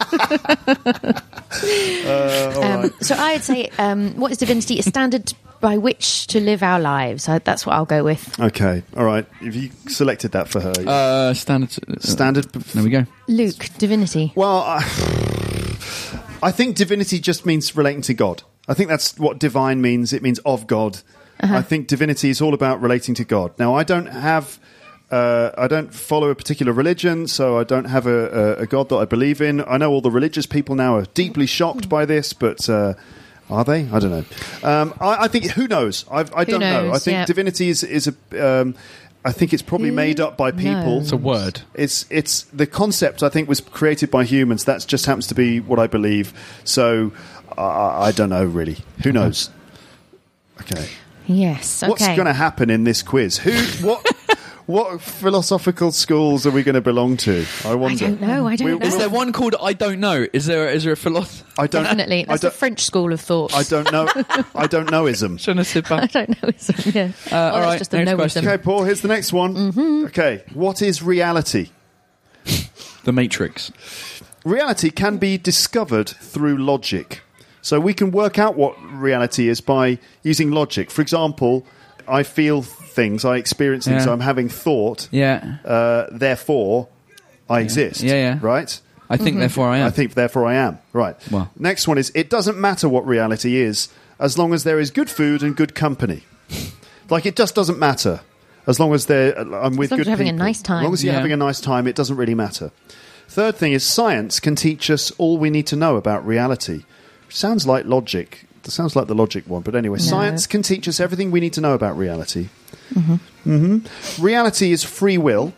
C: Um, so I would say, um, what is divinity? A standard by which to live our lives. I, that's what I'll go with.
B: Okay, all right. If you selected that for her,
D: Uh, standard.
B: standard.
D: There we go.
C: Luke, divinity.
B: Well, I, I think divinity just means relating to God. I think that's what divine means. It means of God. I think divinity is all about relating to God. Now, I don't have, uh, I don't follow a particular religion, so I don't have a, a, a God that I believe in. I know all the religious people now are deeply shocked by this, but uh, are they? I don't know. Um, I, I think who knows? I, I
C: Who
B: don't know. I
C: knows?
B: think
C: Yeah.
B: divinity is is a. Um, I think it's probably
C: Who
B: made up by people.
C: knows?
D: It's a word.
B: It's it's the concept. I think was created by humans. That just happens to be what I believe. So uh, I don't know really. Who knows? Okay.
C: Yes. Okay.
B: What's going to happen in this quiz? Who? What? What philosophical schools are we going to belong to? I
C: I
B: wonder.
C: don't know. I don't
B: We-
C: know.
D: Is there one called I don't know? Is there is there a philosopher?
B: I don't.
C: Definitely.
B: I
C: That's the
B: don't,
C: French school of thought.
B: I don't know. I don't know ism.
D: Je ne sais
C: I
D: pas.
C: don't know. Ism, yeah.
D: Uh,
C: oh,
D: all
C: that's
D: right,
C: just a
D: next
C: no
D: question.
C: wisdom.
B: Okay, Paul. Here's the next one.
C: Mm-hmm.
B: Okay. What is reality?
D: The Matrix.
B: Reality can be discovered through logic. So we can work out what reality is by using logic. For example, I feel things, I experience things,
D: Yeah.
B: so I'm having thought,
D: Yeah.
B: uh, therefore I exist.
D: Yeah, yeah.
B: Right?
D: I think therefore I am.
B: I think therefore I am. Right.
D: Well.
B: Next one is, it doesn't matter what reality is as long as there is good food and good company. Like, it just doesn't matter. As long as they're, I'm with
C: long
B: good
C: as you're having a
B: people.
C: nice time.
B: As long as you're
D: Yeah.
B: having a nice time, it doesn't really matter. Third thing is, science can teach us all we need to know about reality. Sounds like logic. It sounds like the logic one, but anyway,
C: No.
B: science can teach us everything we need to know about reality. Mm-hmm. Mm-hmm. Reality is free will.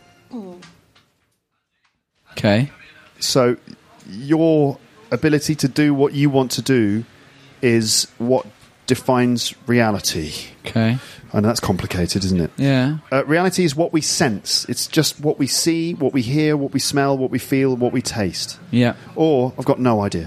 D: Okay.
B: So your ability to do what you want to do is what defines reality.
D: Okay.
B: I know that's complicated, isn't it?
D: Yeah.
B: Uh, reality is what we sense. It's just what we see, what we hear, what we smell, what we feel, what we taste.
D: Yeah.
B: Or, I've got no idea.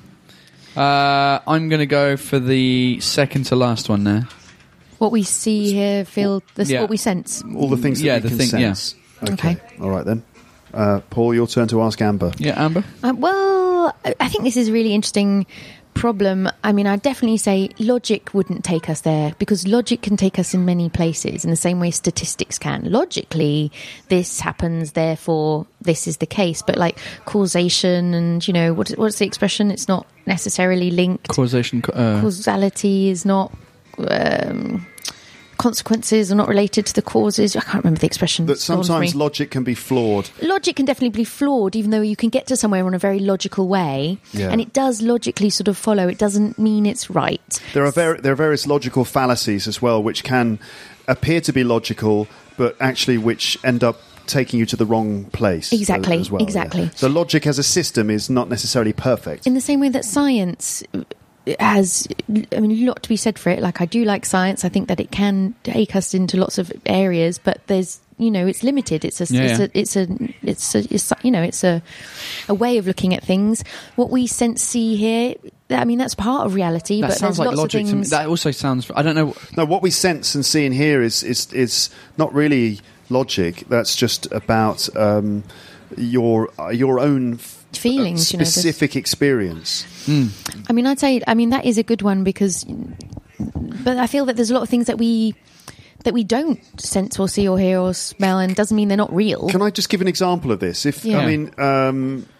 D: Uh, I'm going to go for the second to last one there.
C: What we see, hear, feel, this,
D: Yeah.
C: what we sense.
B: All the things that
D: Yeah,
B: we
D: the
B: can
D: thing- yeah.
B: sense. Okay.
C: Okay.
B: All right, then. Uh, Paul, your turn to ask Amber.
D: Yeah, Amber?
C: Uh, well, I I think this is a really interesting problem. I mean, I'd definitely say logic wouldn't take us there, because logic can take us in many places in the same way statistics can. Logically, this happens, therefore this is the case. But like causation and, you know, what, what's the expression? It's not necessarily linked.
D: Causation. co- Uh,
C: Causality is not... Um, consequences are not related to the causes. I can't remember the expression.
B: That
C: It's gone from
B: sometimes
C: me.
B: logic can be flawed.
C: Logic can definitely be flawed, even though you can get to somewhere in a very logical way,
B: Yeah.
C: and it does logically sort of follow. It doesn't mean it's right.
B: There are ver- there are various logical fallacies as well, which can appear to be logical, but actually which end up taking you to the wrong place.
C: Exactly,
B: as well, yeah.
C: exactly.
B: So logic as a system is not necessarily perfect.
C: In the same way that science has, I mean, a lot to be said for it. Like, I do like science. I think that it can take us into lots of areas, but there's, you know, it's limited. It's a,
D: Yeah,
C: it's
D: yeah.
C: a, it's a, it's a, it's, you know, it's a, a way of looking at things. What we sense, see, hear. I mean, that's part of reality.
D: that
C: but
D: sounds
C: there's
D: like
C: lots
D: logic
C: of
D: to me.
C: things.
D: That also sounds. I don't know.
B: No, what we sense and see and hear is is is not really logic. That's just about um, your uh, your own f-
C: Feelings, you know,
B: specific experience.
C: I mean, I'd say, I mean, that is a good one because, but I feel that there's a lot of things that we that we don't sense or see or hear or smell, and doesn't mean they're not real.
B: Can I just give an example of this? If
C: Yeah.
B: I mean, um,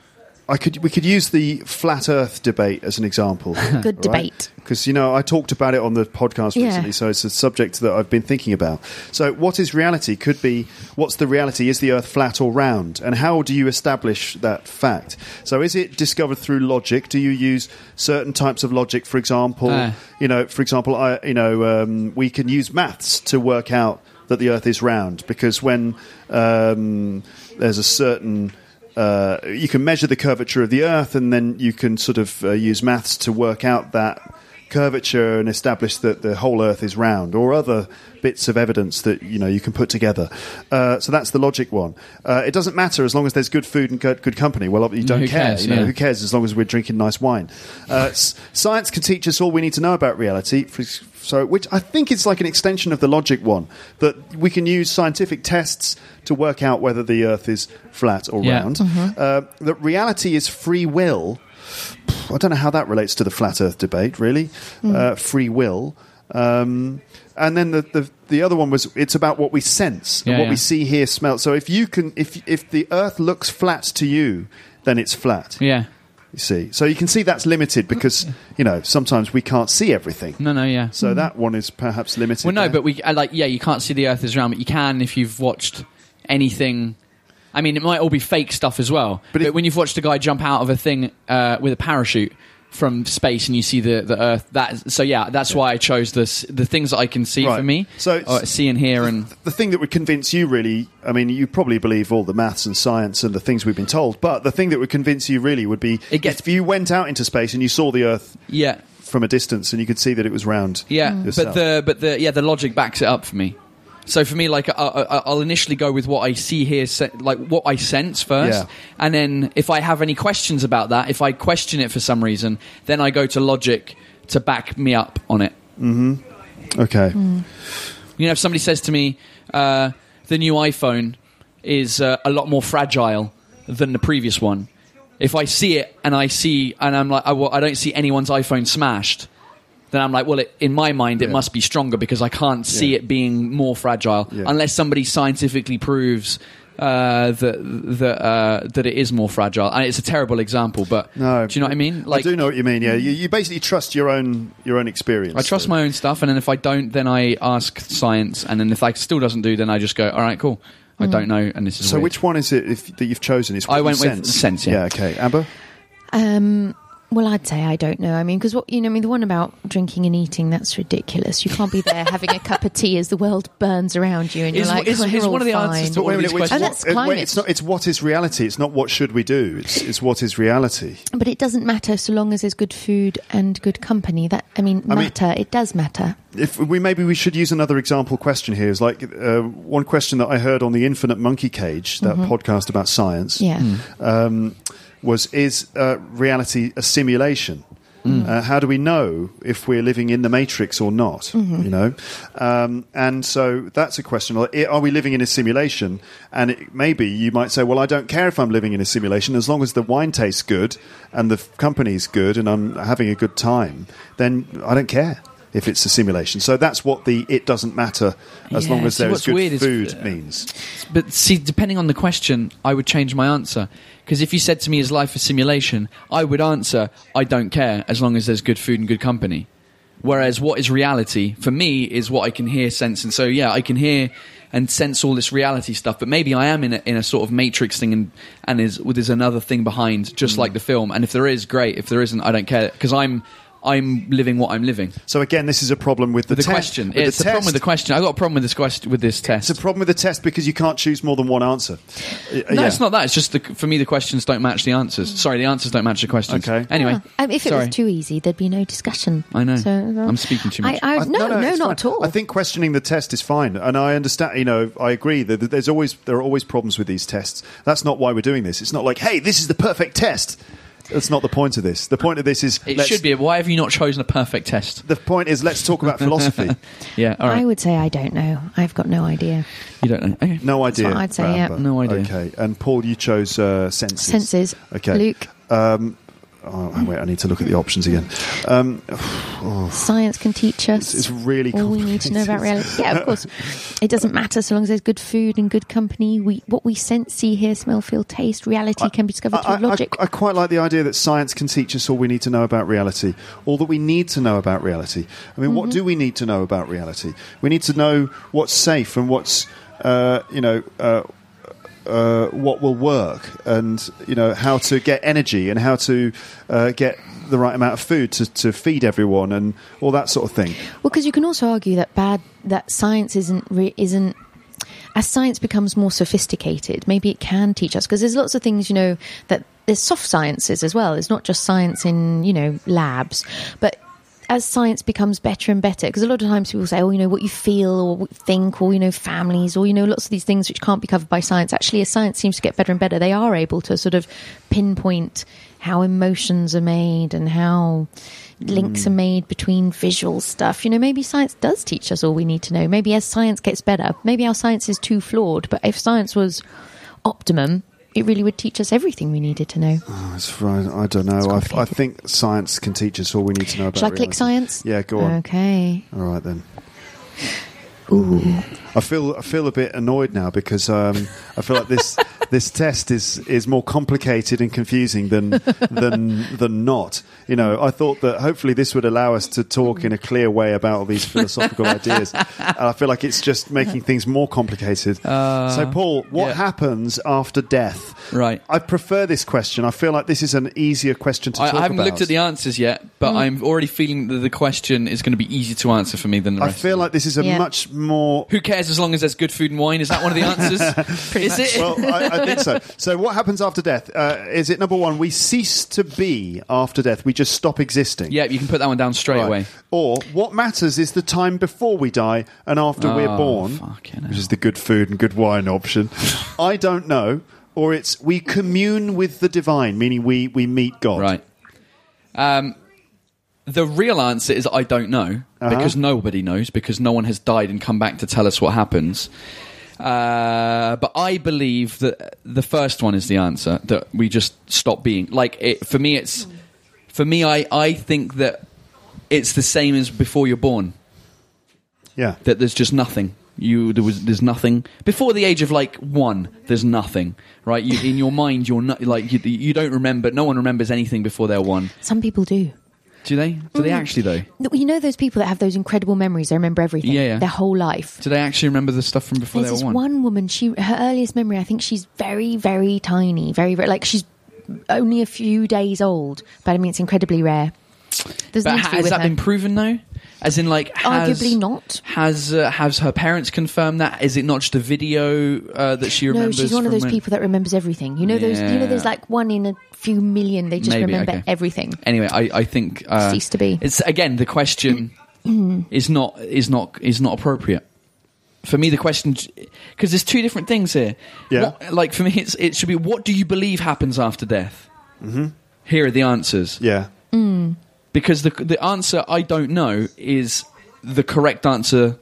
B: I could we could use the flat Earth debate as an example.
C: Good debate.
B: Because, you know, I talked about it on the podcast
C: Yeah.
B: recently, so it's a subject that I've been thinking about. So what is reality? Could be, what's the reality? Is the Earth flat or round? And how do you establish that fact? So is it discovered through logic? Do you use certain types of logic, for example?
D: Uh.
B: You know, for example, I, you know, um, we can use maths to work out that the Earth is round, because when um, there's a certain... Uh, you can measure the curvature of the Earth, and then you can sort of uh, use maths to work out that curvature and establish that the whole Earth is round, or other bits of evidence that, you know, you can put together. Uh, so that's the logic one. Uh, it doesn't matter as long as there's good food and good, good company. Well, you don't
D: Who
B: care.
D: cares,
B: You know,
D: yeah.
B: who cares as long as we're drinking nice wine? Uh, s- science can teach us all we need to know about reality. For, so, which I think is like an extension of the logic one, that we can use scientific tests to work out whether the Earth is flat or
D: Yeah.
B: round. Uh, that reality is free will. I don't know how that relates to the flat Earth debate, really. Uh, free will. Um, and then the, the the other one was, it's about what we sense and
D: Yeah,
B: what
D: yeah.
B: we see, hear, smell. So if you can, if if the Earth looks flat to you, then it's flat.
D: Yeah.
B: You see, so you can see that's limited because, you know, sometimes we can't see everything.
D: No, no, yeah.
B: So that one is perhaps limited.
D: Well, no,
B: there.
D: but we uh, like yeah, you can't see the Earth as round, but you can if you've watched anything. I mean, it might all be fake stuff as well.
B: But
D: But,
B: if-
D: when you've watched a guy jump out of a thing uh, with a parachute from space and you see the, the Earth, that so yeah, that's why I chose this the things that I can see
B: Right.
D: for me.
B: So it's-
D: or see and hear and
B: the thing that would convince you really, I mean, you probably believe all the maths and science and the things we've been told, but the thing that would convince you really would be
D: It gets-
B: if you went out into space and you saw the Earth
D: yeah,
B: from a distance and you could see that it was round.
D: yeah.
B: yourself.
D: But the but the yeah the logic backs it up for me. So for me, like I, I, I'll initially go with what I see, hear, se- like what I sense first,
B: Yeah.
D: and then if I have any questions about that, if I question it for some reason, then I go to logic to back me up on it.
B: Okay.
D: You know, if somebody says to me, uh, the new iPhone is uh, a lot more fragile than the previous one, if I see it and I see, and I'm like, I, well, I don't see anyone's iPhone smashed, then I'm like, well, it, in my mind, it
B: Yeah.
D: must be stronger because I can't see
B: Yeah.
D: it being more fragile
B: Yeah.
D: unless somebody scientifically proves uh, that that uh, that it is more fragile. And it's a terrible example, but
B: No,
D: do you know what I mean?
B: I do know what you mean. Yeah, you, you basically trust your own your own experience.
D: I trust my own stuff, and then if I don't, then I ask science, and then if that still doesn't do, then I just go, all right, cool. I don't know, and this is
B: So
D: weird.
B: which one is it if, that you've chosen? Is what
D: I
B: you
D: went with
B: sense?
D: sense, yeah.
B: Yeah. Okay. Amber.
C: Um, well, I'd say I don't know. I mean, because what you know, I mean, the one about drinking and eating, that's ridiculous. You can't be there having a cup of tea as the world burns around you, and you're
D: Is-
C: like,
D: is-
C: well,
D: is
C: we're
D: one of the
C: all
D: answers
C: fine.
D: to all of these
B: wait,
D: questions-
C: Oh,
B: what-
C: that's
B: uh, wait,
C: climate.
B: it's not. It's what is reality. It's not what should we do. It's it's what is reality.
C: But it doesn't matter so long as there's good food and good company. That I mean,
B: I mean-
C: matter. it does matter.
B: If we maybe we should use another example question here. Is like uh, one question that I heard on the Infinite Monkey Cage, that podcast about science.
C: Yeah.
B: um, was is uh, reality a simulation? Uh, how do we know if we're living in the Matrix or not? You know, um, and so that's a question. Like, i- Are we living in a simulation? And it, maybe you might say, "Well, I don't care if I'm living in a simulation as long as the wine tastes good and the f- company's good and I'm having a good time. Then I don't care if it's a simulation." So that's what the "it doesn't matter as
D: Yeah,
B: long as
D: see,
B: there's
D: what's
B: good
D: weird is-
B: food" means.
D: But see, depending on the question, I would change my answer. Because if you said to me, is life a simulation? I would answer, I don't care, as long as there's good food and good company. Whereas what is reality, for me, is what I can hear, sense. And so, yeah, I can hear and sense all this reality stuff. But maybe I am in a, in a sort of matrix thing and, and is, well, there's another thing behind, just like the film. And if there is, great. If there isn't, I don't care. Because I'm... I'm living what I'm living.
B: So again, this is a problem with the,
D: The
B: te-
D: question.
B: with
D: It's
B: the
D: the problem with
B: test.
D: the question. I've got a problem with this question with this test.
B: It's a problem with the test because you can't choose more than one answer. Uh,
D: No,
B: yeah.
D: it's not that. It's just the, for me, the questions don't match the answers. Sorry, the answers don't match the questions.
B: Okay.
D: Anyway,
C: Ah, um, if it
D: sorry.
C: was too easy, there'd be no discussion.
D: I know.
C: So, uh,
D: I'm speaking too much.
C: I, I,
B: I-
C: no, no,
B: it's
C: not
B: fine.
C: at all.
B: I think questioning the test is fine, and I understand. You know, I agree that that there's always there are always problems with these tests. That's not why we're doing this. It's not like, hey, this is the perfect test. That's not the point of this. The point of this is
D: It
B: let's-
D: should be. Why have you not chosen a perfect test?
B: The point is let's talk about philosophy.
D: Yeah, all
C: I
D: right.
C: would say I don't know. I've got no idea.
D: You don't know. Okay.
B: No idea.
C: what I'd say, yeah.
B: Amber.
D: No idea.
B: Okay, and Paul, you chose uh, senses.
C: Senses.
B: Okay,
C: Luke.
B: Um, Oh, wait, I need to look at the options again. Um, oh,
C: Science can teach us.
B: it's, it's really
C: all we need to know about reality. Yeah, of course. It doesn't matter so long as there's good food and good company. We what we sense, see, hear, smell, feel, taste. Reality can be discovered
B: I,
C: through
B: I,
C: logic.
B: I, I quite like the idea that science can teach us all we need to know about reality, all that we need to know about reality. I mean,
C: Mm-hmm.
B: what do we need to know about reality? We need to know what's safe and what's, uh, you know, uh, uh, what will work, and you know how to get energy and how to uh, get the right amount of food to, to feed everyone and all that sort of thing.
C: Well, because you can also argue that bad that science isn't re- isn't as science becomes more sophisticated, maybe it can teach us, because there's lots of things, you know, that there's soft sciences as well. It's not just science in, you know, labs, but as science becomes better and better, because a lot of times people say, oh, you know, what you feel or what you think, or, you know, families, or, you know, lots of these things which can't be covered by science. Actually, as science seems to get better and better, they are able to sort of pinpoint how emotions are made and how links are made between visual stuff. You know, maybe science does teach us all we need to know. Maybe as science gets better, maybe our science is too flawed, but if science was optimum, it really would teach us everything we needed to know.
B: Oh, it's right. I don't know. I, I think science can teach us all we need to know about
C: Shall I
B: reality.
C: click science?
B: Yeah, go on.
C: Okay.
B: All right then.
C: Ooh.
B: I feel I feel a bit annoyed now because um, I feel like this this test is, is more complicated and confusing than than than not. You know, I thought that hopefully this would allow us to talk in a clear way about all these philosophical ideas. And I feel like it's just making things more complicated.
D: Uh,
B: so, Paul, what
D: yeah.
B: happens after death?
D: Right.
B: I prefer this question. I feel like this is an easier question to
D: I,
B: talk
D: I haven't
B: about.
D: looked at the answers yet, but I'm already feeling that the question is going to be easy to answer for me than the
B: I
D: rest.
B: feel like this is a
C: Yeah.
B: much more...
D: Who cares as long as there's good food and wine? Is that one of the answers? Is it?
B: Well, I, I think so. So what happens after death? Uh, is it, number one, we cease to be after death? We just stop existing?
D: Yeah, you can put that one down straight
B: Right.
D: away.
B: Or what matters is the time before we die and after we're
D: Oh,
B: born,
D: fucking hell.
B: which is the good food and good wine option. I don't know. Or it's we commune with the divine, meaning we, we meet God.
D: Right. Um, the real answer is I don't know,
B: Uh-huh.
D: because nobody knows, because no one has died and come back to tell us what happens. Uh, but I believe that the first one is the answer, that we just stop being. Like, it, for me, it's for me. I, I think that it's the same as before you're born.
B: Yeah.
D: That there's just nothing. You there was there's nothing before the age of like one. There's nothing, right? You, in your mind, you're not like you, you don't remember. No one remembers anything before they're one.
C: Some people do.
D: Do they? Do they actually though?
C: You know those people that have those incredible memories, they remember everything,
D: Yeah, yeah.
C: their whole life.
D: Do they actually remember the stuff from before
C: There's
D: they
C: this
D: were one?
C: one woman, she her earliest memory, I think she's very, very tiny, very, very, like she's only a few days old, but I mean, it's incredibly rare. There's an
D: But
C: interview
D: ha- has
C: with
D: that
C: her.
D: been proven though? As in, like, has,
C: Arguably not.
D: Has uh, has her parents confirmed that? Is it not just a video uh, that she
C: No,
D: remembers?
C: she's one of
D: from
C: those
D: when-
C: people that remembers everything. You know those. You know, there's
D: Yeah.
C: like one in a few million. They just
D: Maybe,
C: remember
D: okay.
C: everything.
D: Anyway, I, I think uh,
C: Cease to be.
D: It's again the question is not is not is not appropriate. For me, the question, because there's two different things here.
B: Yeah.
D: What, like for me, it's, it should be what do you believe happens after death? Mm-hmm. Here are the answers.
B: Yeah.
D: Because the the answer I don't know is the correct answer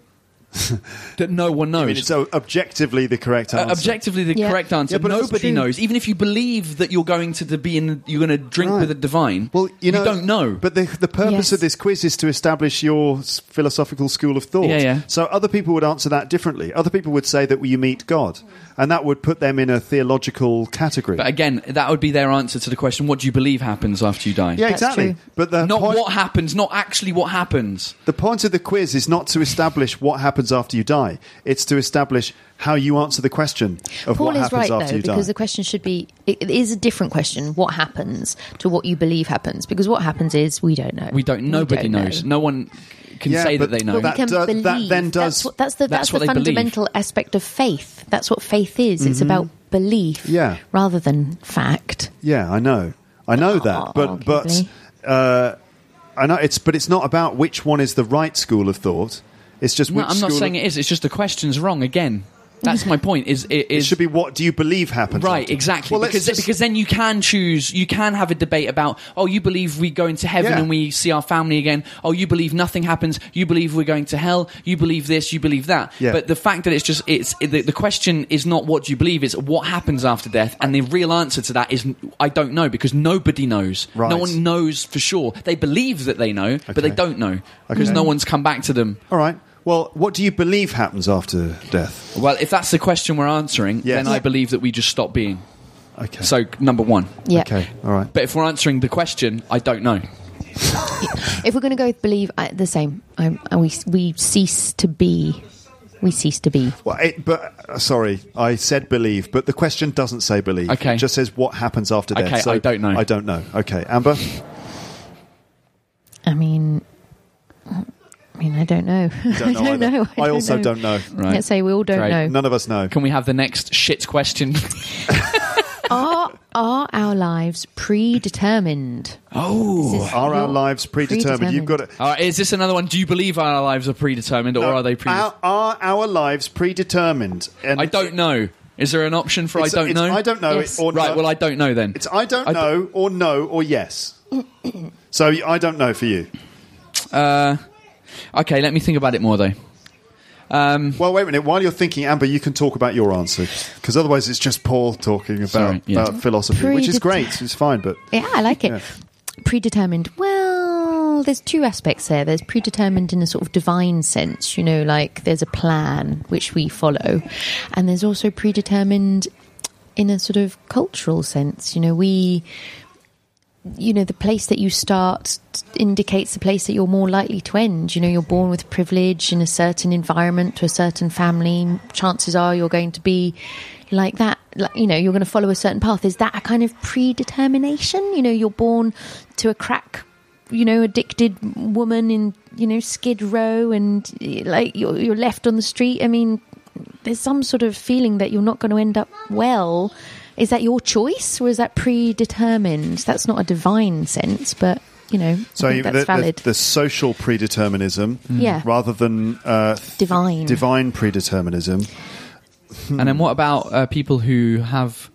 D: that no one knows.
B: I mean, it's uh, objectively the correct
D: Uh,
B: answer.
D: objectively, the
C: Yeah.
D: correct answer.
B: Yeah, but it's
D: Nobody
B: true.
D: knows. Even if you believe that you're going to the, be in, you're going to drink
B: Right.
D: with the divine.
B: Well, you know,
D: don't know.
B: But the the purpose
C: Yes.
B: of this quiz is to establish your s- philosophical school of thought.
D: Yeah, yeah.
B: So other people would answer that differently. Other people would say that you meet God, and that would put them in a theological category.
D: But again, that would be their answer to the question: what do you believe happens after you die?
B: yeah,
C: That's
B: exactly.
C: true.
B: But the
D: Not
B: point,
D: what happens, not actually what happens.
B: the point of the quiz is not to establish what happens after you die. It's to establish how you answer the question of
C: Paul
B: what
C: is
B: happens
C: right
B: after
C: though,
B: you die.
C: because the question should be. It, it is a different question. What happens to what you believe happens? Because what happens is we don't know.
D: We don't. Nobody
C: don't
D: knows.
C: know.
D: No one can
B: Yeah,
D: say
B: but-
D: that they know.
C: But we
B: That
C: can
B: does- that
C: believe.
B: then does-
C: That's, what, that's the
D: That's
C: that's,
D: what
C: the
D: they believe.
C: fundamental aspect of faith. That's what faith is. It's about belief,
B: Mm-hmm. Yeah.
C: rather than fact.
B: Yeah, I know, I know that, but but
C: Arguably.
B: uh, I know it's but it's not about which one is the right school of thought. It's just
D: No,
B: which
D: I'm not
B: school
D: saying
B: of,
D: it is. It's just the question's wrong again. That's my point. Is it
B: It
D: is
B: should be, what do you believe happens?
D: right?
B: after?
D: Exactly.
B: Well, let's
D: because
B: just-
D: because then you can choose. You can have a debate about. Oh, you believe we go into heaven
B: Yeah.
D: and we see our family again. Oh, you believe nothing happens. You believe we're going to hell. You believe this. You believe that.
B: Yeah.
D: But the fact that it's just it's the, the question is not what do you believe. It's what happens after death. And the real answer to that is I don't know, because nobody knows.
B: Right.
D: No one knows for sure. They believe that they know, but they
B: Okay.
D: don't know because
B: Okay.
D: no one's come back to them.
B: All right. Well, what do you believe happens after death?
D: Well, if that's the question we're answering,
B: Yes.
D: then I
B: Yeah.
D: believe that we just stop being.
B: Okay.
D: So, number one.
C: Yeah.
B: Okay. All right.
D: But if we're answering the question, I don't know.
C: If we're going to go with believe, I, the same. I, I, we we cease to be. We cease to be.
B: Well, it, but uh, sorry, I said believe, but the question doesn't say believe.
D: Okay.
B: It just says what happens after death.
D: Okay,
B: So
D: I don't know.
B: I don't know. Okay, Amber.
C: I mean, I mean, I don't know.
B: Don't know
C: I don't
B: either.
C: know.
B: I,
C: don't
B: also
C: know.
B: don't know.
D: Right.
C: Let's say we all don't
D: Great.
C: know.
B: None of us know.
D: Can we have the next shit question?
C: Are are our lives predetermined?
D: Oh.
C: This is
B: Are our
C: your-
B: lives predetermined? You've got to.
D: All right, is this another one? Do you believe our lives are predetermined, or
B: No,
D: are they predetermined?
B: Are, are our lives predetermined? And
D: I don't know. Is there an option for I
B: It's-
D: don't
B: it's
D: know?
B: I don't know.
C: Yes.
B: Or
D: Right,
B: no.
D: well, I don't know then.
B: It's I don't
D: I
B: know, or no, or yes. So I don't know for you.
D: Uh, okay, let me think about it more, though. Um,
B: Well, wait a minute. While you're thinking, Amber, you can talk about your answer, because otherwise it's just Paul talking about,
D: Sorry, yeah.
B: about philosophy, which is
C: Predet-
B: great. It's fine, but
C: Yeah, I like it.
B: Yeah.
C: Predetermined. Well, there's two aspects there. There's predetermined in a sort of divine sense, you know, like there's a plan which we follow. And there's also predetermined in a sort of cultural sense. You know, we, you know, the place that you start indicates the place that you're more likely to end. You know, you're born with privilege in a certain environment to a certain family. Chances are you're going to be like that. Like, you know, you're going to follow a certain path. Is that a kind of predetermination? You know, you're born to a crack, you know, addicted woman in, you know, Skid Row, and like you're, you're left on the street. I mean, there's some sort of feeling that you're not going to end up well. Is that your choice, or is that predetermined? That's not a divine sense, but, you know,
B: so
C: I
B: you-
C: think
B: the,
C: that's valid.
B: the, the social predeterminism,
C: Yeah.
B: rather than uh,
C: Divine.
B: divine predeterminism.
D: And then what about uh, people who have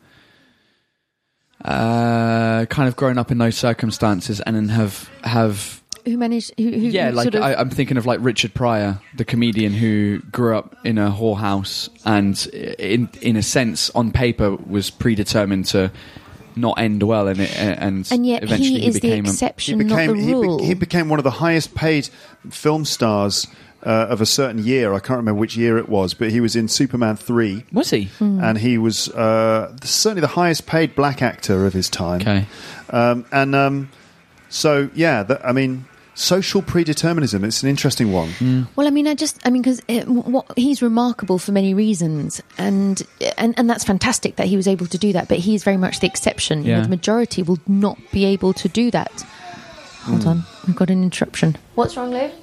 D: uh, kind of grown up in those circumstances and then have have
C: Who managed? Who, who
D: yeah,
C: who
D: like
C: sort of,
D: I, I'm thinking of like Richard Pryor, the comedian who grew up in a whorehouse and, in in a sense, on paper, was predetermined to not end well, and it, and,
C: and yet
D: eventually
C: he is the
D: became a,
B: He
C: exception,
B: became
C: not the
B: he,
C: rule.
B: be, he became one of the highest paid film stars uh, of a certain year. I can't remember which year it was, but he was in Superman three.
D: was he?
C: Hmm.
B: And he was uh, certainly the highest paid black actor of his time.
D: Okay.
B: Um, and um, so, yeah, that, I mean, social predeterminism, it's an interesting one.
C: Well, I mean, I just, I mean, because what he's remarkable for many reasons, and and and that's fantastic that he was able to do that. But he is very much the exception. You know,
D: Yeah.
C: the majority will not be able to do that. Hold on, I've got an interruption. What's wrong, Lou?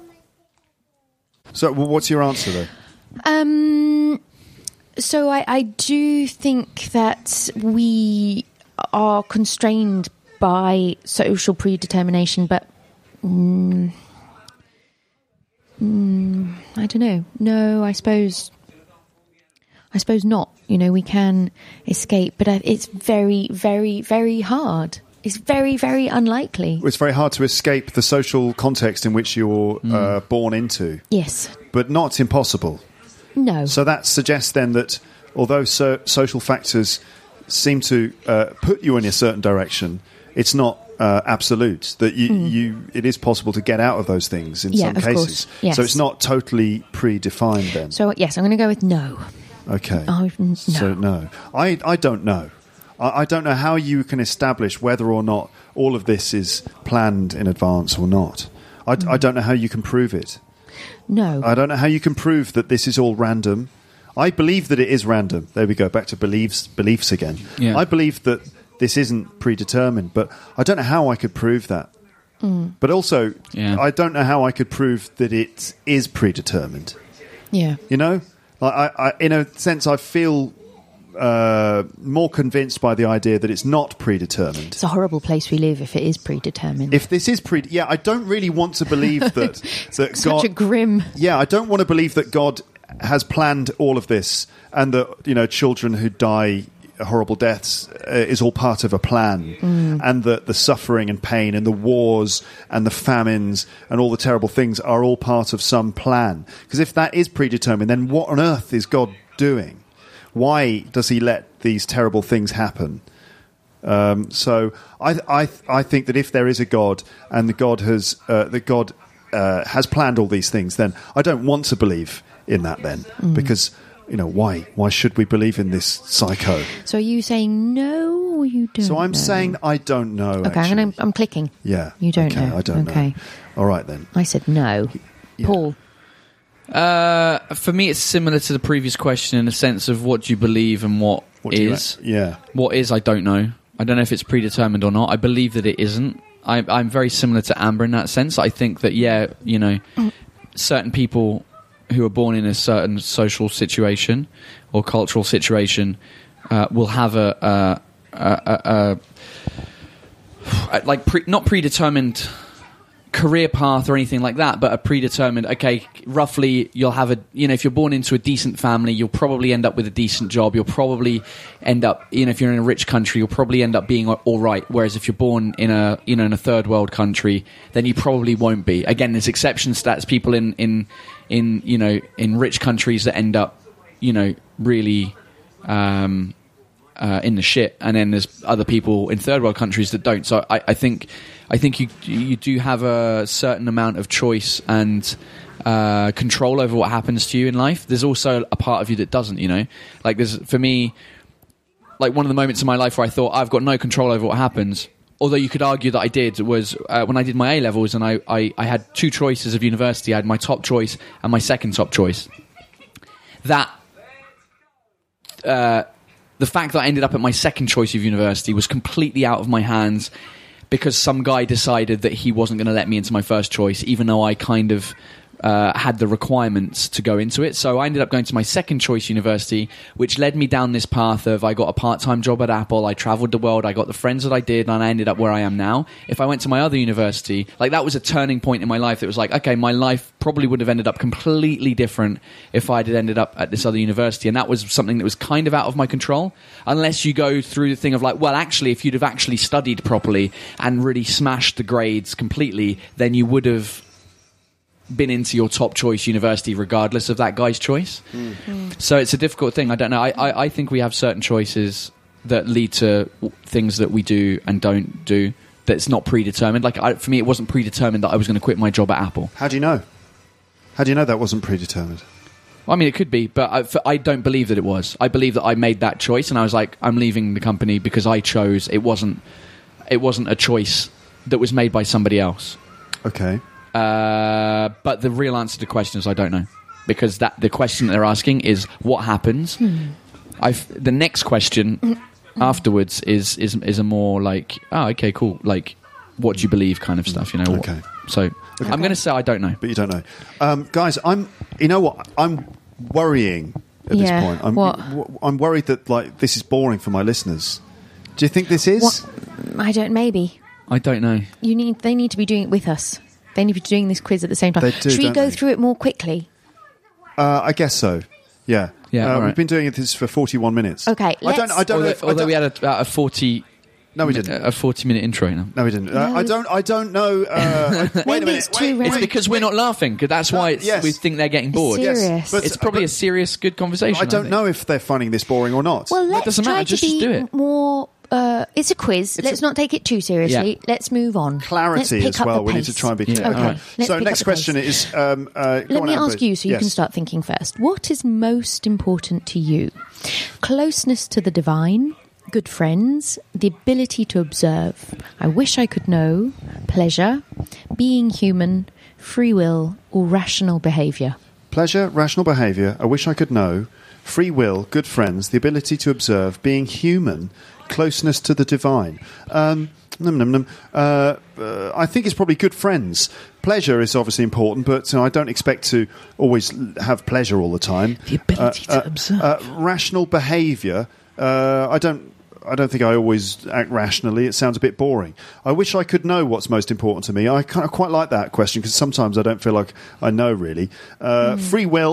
B: So, well, what's your answer, though?
C: Um, so I, I do think that we are constrained by social predetermination, but mm, mm, I don't know. No, I suppose. I suppose not. You know, we can escape, but I- it's very, very, very hard. It's very, very unlikely.
B: It's very hard to escape the social context in which you're uh, born into,
C: Yes.
B: but not impossible.
C: No.
B: So that suggests then that although so- social factors seem to uh, put you in a certain direction, it's not uh, absolute. That you, you, it is possible to get out of those things in
C: Yeah,
B: some
C: of
B: cases.
C: course. Yes.
B: So it's not totally predefined then.
C: So yes, I'm going to go with no.
B: Okay.
C: Oh, no.
B: So no, I I don't know. I, I don't know how you can establish whether or not all of this is planned in advance or not. I,
C: Mm.
B: I don't know how you can prove it.
C: No.
B: I don't know how you can prove that this is all random. I believe that it is random. There we go, back to beliefs beliefs again.
D: Yeah.
B: I believe that this isn't predetermined, but I don't know how I could prove that.
C: Mm.
B: But also,
D: Yeah.
B: I don't know how I could prove that it is predetermined.
C: Yeah.
B: You know, like I, I, in a sense, I feel uh, more convinced by the idea that it's not predetermined.
C: It's a horrible place we live if it is predetermined.
B: If this is pre, yeah, I don't really want to believe that that
C: Such
B: God.
C: a grim.
B: Yeah, I don't want to believe that God has planned all of this, and that, you know, children who die horrible deaths uh, is all part of a plan, mm. and that the suffering and pain and the wars and the famines and all the terrible things are all part of some plan. Because if that is predetermined, then what on earth is God doing? Why does he let these terrible things happen? Um, so I, I, I think that if there is a God, and the God has, uh, the God uh, has planned all these things, then I don't want to believe in that. Then, mm. because you know why? Why should we believe in this psycho?
C: So are you saying no, or you don't?
B: So I'm
C: know?
B: saying I don't know.
C: Okay,
B: actually.
C: I'm, I'm clicking.
B: Yeah,
C: you don't
B: okay,
C: know.
B: I don't
C: okay.
B: know. All right then.
C: I said no.
B: Yeah.
C: Paul.
D: Uh, for me, it's similar to the previous question in the sense of what do you believe and what,
B: what do
D: is.
B: You, yeah.
D: What is, I don't know. I don't know if it's predetermined or not. I believe that it isn't. I, I'm very similar to Amber in that sense. I think that, yeah, you know, certain people who are born in a certain social situation or cultural situation uh, will have a, a, a, a, a like pre, not predetermined career path or anything like that, but a predetermined, okay, roughly you'll have a, you know, if you're born into a decent family, you'll probably end up with a decent job. You'll probably end up, you know, if you're in a rich country, you'll probably end up being all right. Whereas if you're born in a, you know, in a third world country, then you probably won't be. Again, there's exceptions to that. There's people in, in, in, you know, in rich countries that end up, you know, really, um, uh, in the shit. And then there's other people in third world countries that don't. So I, I think, I think you you do have a certain amount of choice and uh, control over what happens to you in life. There's also a part of you that doesn't, you know? Like, there's, for me, like one of the moments in my life where I thought I've got no control over what happens, although you could argue that I did, was uh, when I did my A-levels and I, I, I had two choices of university. I had my top choice and my second top choice. That... Uh, the fact that I ended up at my second choice of university was completely out of my hands, because some guy decided that he wasn't going to let me into my first choice, even though I kind of uh, had the requirements to go into it. So I ended up going to my second choice university, which led me down this path of I got a part-time job at Apple, I travelled the world, I got the friends that I did, and I ended up where I am now. If I went to my other university, like that was a turning point in my life. It was like, okay, my life probably would have ended up completely different if I had ended up at this other university. And that was something that was kind of out of my control, unless you go through the thing of like, well, actually, if you'd have actually studied properly and really smashed the grades completely, then you would have been into your top choice university regardless of that guy's choice. Mm. Mm. So it's a difficult thing. I don't know. I, I, I think we have certain choices that lead to things that we do and don't do that's not predetermined. Like I, for me, it wasn't predetermined that I was going to quit my job at Apple.
B: How do you know? How do you know that wasn't predetermined?
D: I mean, it could be, but I, for, I don't believe that it was. I believe that I made that choice, and I was like, I'm leaving the company because I chose. It wasn't. It wasn't a choice that was made by somebody else.
B: Okay.
D: Uh, but the real answer to the question is I don't know, because that the question that they're asking is what happens. Hmm. I've the next question afterwards is is is a more like, oh, okay, cool, like what do you believe kind of stuff, you know?
B: Okay.
D: What, so okay. I'm going to say I don't know,
B: but you don't know, um, guys. I'm you know what I'm worrying at
C: yeah,
B: this point. I'm
C: what?
B: w- I'm worried that like this is boring for my listeners. Do you think this is?
C: What? I don't. Maybe
D: I don't know.
C: You need. They need to be doing it with us. They need to be doing this quiz at the same time.
B: They do,
C: Should we
B: don't
C: go
B: they?
C: through it more quickly?
B: Uh, I guess so. Yeah.
D: Yeah.
B: Uh,
D: right.
B: We've been doing this for forty-one minutes.
C: Okay.
B: I don't. I don't.
D: Although,
B: know if, I
D: although
B: don't
D: we had a, a forty.
B: No, we didn't.
D: A forty-minute intro. No,
B: no we didn't. Uh,
C: No.
B: I don't. I don't know. Uh, wait
C: Maybe
B: a minute.
C: it's too
B: wait,
C: round.
D: it's
B: wait,
D: because we're not laughing. Cause that's
B: No,
D: why it's,
B: yes.
D: we think they're getting bored.
C: Serious.
B: Yes, but-
D: It's probably
B: but-
D: a serious, good conversation.
B: I don't
D: think.
B: know if they're finding this boring or not.
C: Well, let's
D: doesn't
C: try
D: matter,
C: to
D: just-
C: be
D: just do it.
C: more. Uh, it's a quiz.
B: It's
C: Let's
B: a-
C: not take it too seriously.
D: Yeah.
C: Let's move on. Let's
B: Clarity
C: pick
B: as
C: up
B: well.
C: the
B: We need
C: pace.
B: to try and be
D: Yeah.
B: clear.
D: Okay.
B: Okay.
C: Let's
B: So
C: pick
B: next
C: up the
B: question
C: pace.
B: is. Um, uh, go
C: Let
B: on,
C: me
B: Amber.
C: ask you, so you
B: Yes.
C: can start thinking first. What is most important to you? Closeness to the divine, good friends, the ability to observe, I wish I could know, pleasure, being human, free will, or rational behaviour?
B: Pleasure, rational behaviour. I wish I could know. Free will, good friends, the ability to observe, being human, closeness to the divine. Um, num, num, num. Uh, uh, I think it's probably good friends. Pleasure is obviously important, but uh, I don't expect to always l- have pleasure all the time.
D: The ability
B: Uh,
D: to observe.
B: Uh, rational behaviour. Uh, I don't. I don't think I always act rationally. It sounds a bit boring. I wish I could know what's most important to me. I kind of quite like that question because sometimes I don't feel like I know really. Uh, mm. Free will.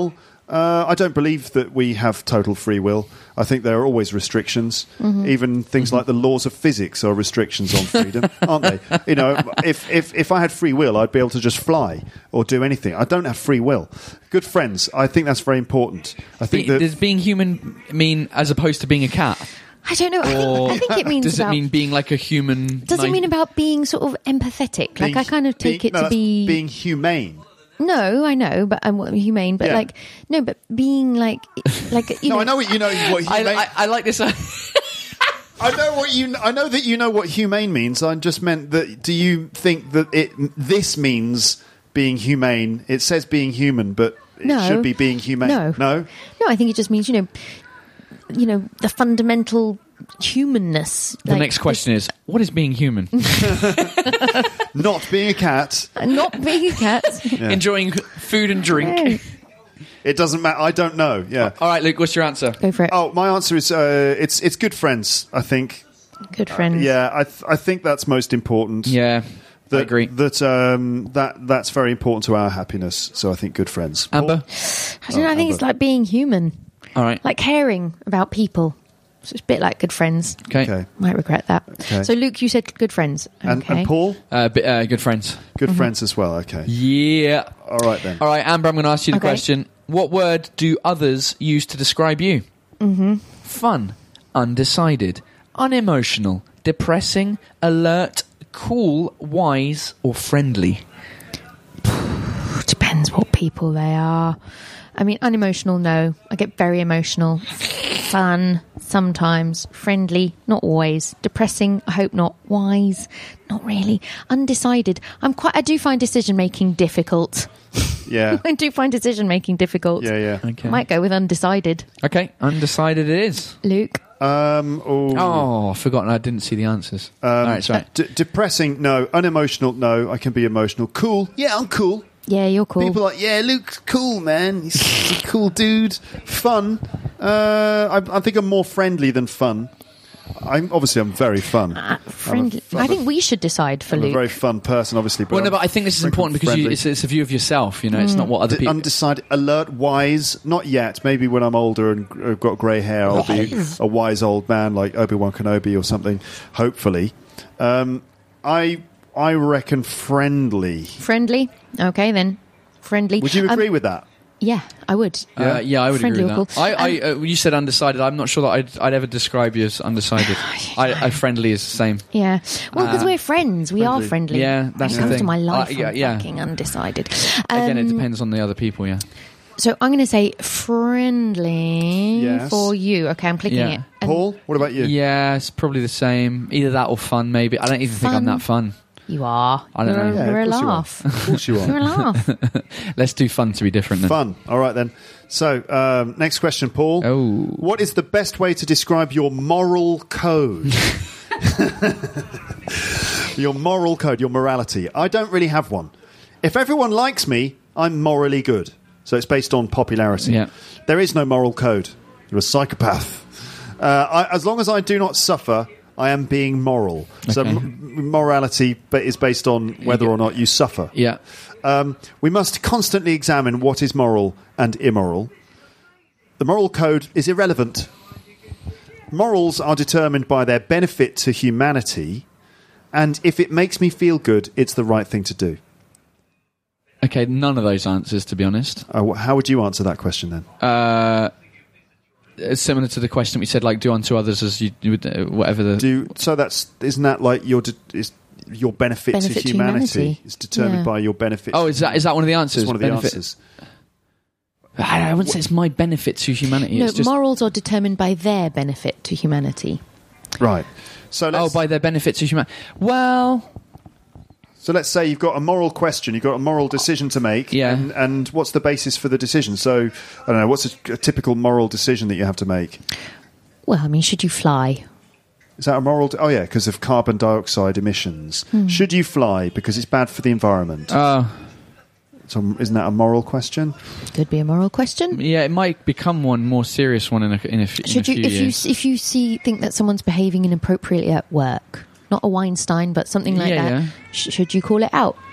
B: Uh, I don't believe that we have total free will. I think there are always restrictions.
C: Mm-hmm.
B: Even things mm-hmm. like the laws of physics are restrictions on freedom, aren't they? You know, if, if, if I had free will, I'd be able to just fly or do anything. I don't have free will. Good friends, I think that's very important. I think
D: Be,
B: that
D: does being human mean as opposed to being a cat?
C: I don't know. I think, I think it means
D: Does
C: about,
D: it mean being like a human?
C: Does it mean about being sort of empathetic?
B: being,
C: like I kind of take
B: being,
C: it
B: no,
C: to
B: that's
C: be
B: being humane.
C: No, I know, but I'm humane. But
B: Yeah.
C: like, no, but being like, like you
B: No,
C: know,
B: I know what you know. What
D: I,
B: humane.
D: I, I like this.
B: I know what you. I know that you know what humane means. I just meant that. Do you think that it this means being humane? It says being human, but it
C: No.
B: should be being humane.
C: No.
B: no.
C: no, I think it just means you know, you know, the fundamental humanness.
D: The next question is, what is being human?
B: Not being a cat.
C: not being a cat.
D: Enjoying food and drink.
C: No.
B: It doesn't matter. I don't know. Yeah.
D: All right, Luke, what's your answer?
C: Go for it.
B: Oh, my answer is uh, it's it's good friends. I think.
C: Good friends.
B: Yeah, I th- I think that's most important.
D: Yeah,
B: That,
D: I agree.
B: That um that that's very important to our happiness. So I think good friends.
D: Amber?
C: I don't know. I think it's like being human,
D: All right.
C: like caring about people. So it's a bit like good friends.
D: Okay.
B: Okay.
C: Might regret that.
B: Okay.
C: So Luke, you said good friends.
B: And,
C: Okay.
B: and Paul,
D: Uh, bi- uh, good friends.
B: good friends as well. Okay.
D: Yeah.
B: All right then.
D: All right, Amber, I'm going to ask you the
C: Okay.
D: question. What word do others use to describe you? Mm-hmm. Fun, undecided, unemotional, depressing, alert, cool, wise, or friendly?
C: Depends what people they are. I mean, unemotional, no. I get very emotional. Fun, sometimes. Friendly, not always. Depressing, I hope not. Wise, not really. Undecided. I'm quite. I do find decision making difficult.
B: Yeah.
C: I do find decision making difficult.
B: Yeah. Yeah.
D: Okay.
C: Might go with undecided.
D: Okay, undecided it is.
C: Luke,
B: Um. Oh.
D: Oh, I've forgotten. I didn't see the answers.
B: Um,
D: All right, sorry.
B: D- depressing, no. Unemotional, no. I can be emotional. Cool, yeah, I'm cool.
C: yeah, you're cool.
B: People are like, yeah, Luke's cool, man. He's, he's a cool dude. Fun. Uh, I, I think I'm more friendly than fun. I'm obviously I'm very fun.
C: Uh, friendly. I think we should decide for
B: I'm
C: Luke.
B: a very fun person, obviously. But
D: Well, no,
B: I'm
D: but I think this is
B: very
D: important because you,
B: friendly.
D: it's, it's a view of yourself, you know, it's not what other
B: D-
D: people...
B: undecided, alert, wise. Not yet. Maybe when I'm older and uh, got grey hair, I'll be a wise old man like Obi-Wan Kenobi or something. Hopefully, um, I I reckon friendly.
C: Friendly. Okay, then. Friendly.
B: Would you
C: Um,
B: agree with that?
C: Yeah, I would.
D: Uh, yeah, I would
C: Friendly
D: agree
C: or
D: with that.
C: cool.
D: I, I, uh, you said undecided. I'm not sure that I'd, I'd ever describe you as undecided. I, I friendly is the same.
C: Yeah. Well, because
D: Uh,
C: we're friends. We are
B: friendly.
C: friendly.
D: Yeah, that's
C: when
D: the
C: it comes to
D: thing.
C: my life,
D: Uh, yeah,
C: I'm
D: yeah.
C: fucking undecided.
D: Again, it
C: Um,
D: depends on the other people. Yeah.
C: So I'm going to say friendly
B: Yes.
C: for you. Okay, I'm clicking
D: Yeah.
C: it. And
B: Paul, what about you?
D: Yeah, it's probably the same. Either that or fun. Maybe I don't even think I'm
C: Fun.
D: that fun.
C: You are.
D: I don't
C: you're,
D: know.
C: A,
B: Yeah,
C: you're a
B: of course you are.
C: laugh.
B: Of course you
C: You're a
B: are.
C: laugh.
D: Let's do fun to be different. Then.
B: Fun. All right then. So, um, next question, Paul.
D: Oh.
B: What is the best way to describe your moral code? Your moral code, your morality. I don't really have one. If everyone likes me, I'm morally good. So it's based on popularity.
D: Yeah.
B: There is no moral code. You're a psychopath. Uh, I, as long as I do not suffer, I am being moral. So
D: Okay.
B: m- morality ba- is based on whether or not you suffer.
D: Yeah.
B: Um, we must constantly examine what is moral and immoral. The moral code is irrelevant. Morals are determined by their benefit to humanity, and if it makes me feel good, it's the right thing to do.
D: Okay. None of those answers, to be honest.
B: Uh, wh- how would you answer that question then?
D: Uh, it's similar to the question we said, like, do unto others as you, you would, uh, whatever the.
B: Do so. That's isn't that like your de- is your benefit,
C: Benefit
B: to
C: to
B: humanity,
C: humanity.
B: is determined
C: Yeah.
B: by your benefit.
D: Oh, is that is that one of the answers?
B: It's one of the
D: Benefit-
B: answers.
D: I, I wouldn't say it's my benefit to humanity.
C: No,
D: it's just
C: morals are determined by their benefit to humanity.
B: Right. So
D: oh,
B: let's,
D: by their benefit to humanity. Well,
B: so let's say you've got a moral question, you've got a moral decision to make,
D: Yeah.
B: and, and what's the basis for the decision? So, I don't know, what's a, a typical moral decision that you have to make?
C: Well, I mean, should you fly?
B: Is that a moral... De- oh, yeah, because of carbon dioxide emissions.
C: Hmm.
B: Should you fly because it's bad for the environment?
D: uh,
B: so isn't that a moral question?
C: Could be a moral question.
D: yeah, it might become one more serious one in a in a, f- in a
C: Should
D: few
C: you, if
D: years.
C: you if you see think that someone's behaving inappropriately at work, not a Weinstein, but something like
D: Yeah,
C: that,
D: yeah.
C: sh- should you call it out?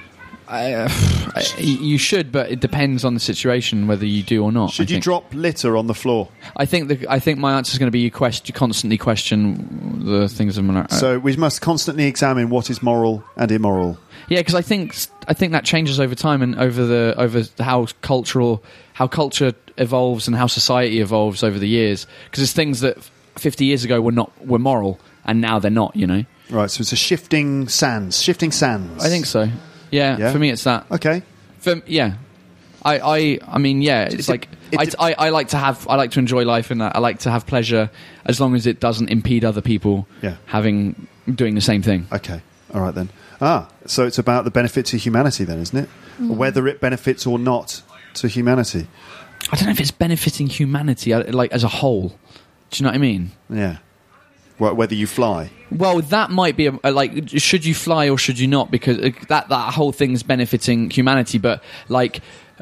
D: I, uh, I, you should, but it depends on the situation whether you do or not.
B: Should
D: I
B: you
D: think.
B: drop litter on the floor?
D: I think the, I think my answer is going to be you, quest, you constantly question the things. I'm gonna, uh,
B: So we must constantly examine what is moral and immoral.
D: yeah, because I think I think that changes over time and over the over how cultural how culture evolves and how society evolves over the years. Because there's things that fifty years ago were not were moral and now they're not. You know.
B: Right, so it's a shifting sands. Shifting sands.
D: I think so. Yeah,
B: Yeah?
D: for me it's that.
B: Okay.
D: For, yeah, I, I, I mean, yeah, it's
B: It-
D: like
B: it-
D: I, I, I like to have, I like to enjoy life, and I like to have pleasure as long as it doesn't impede other people
B: Yeah.
D: having doing the same thing.
B: Okay. All right then. Ah, so it's about the benefit to humanity then, isn't it? Whether it benefits or not to humanity.
D: I don't know if it's benefiting humanity uh, like as a whole. Do you know what I mean?
B: Yeah. Wh- Whether you fly.
D: Well, that might be a, a, like, should you fly or should you not? Because uh, that that whole thing's benefiting humanity, but like.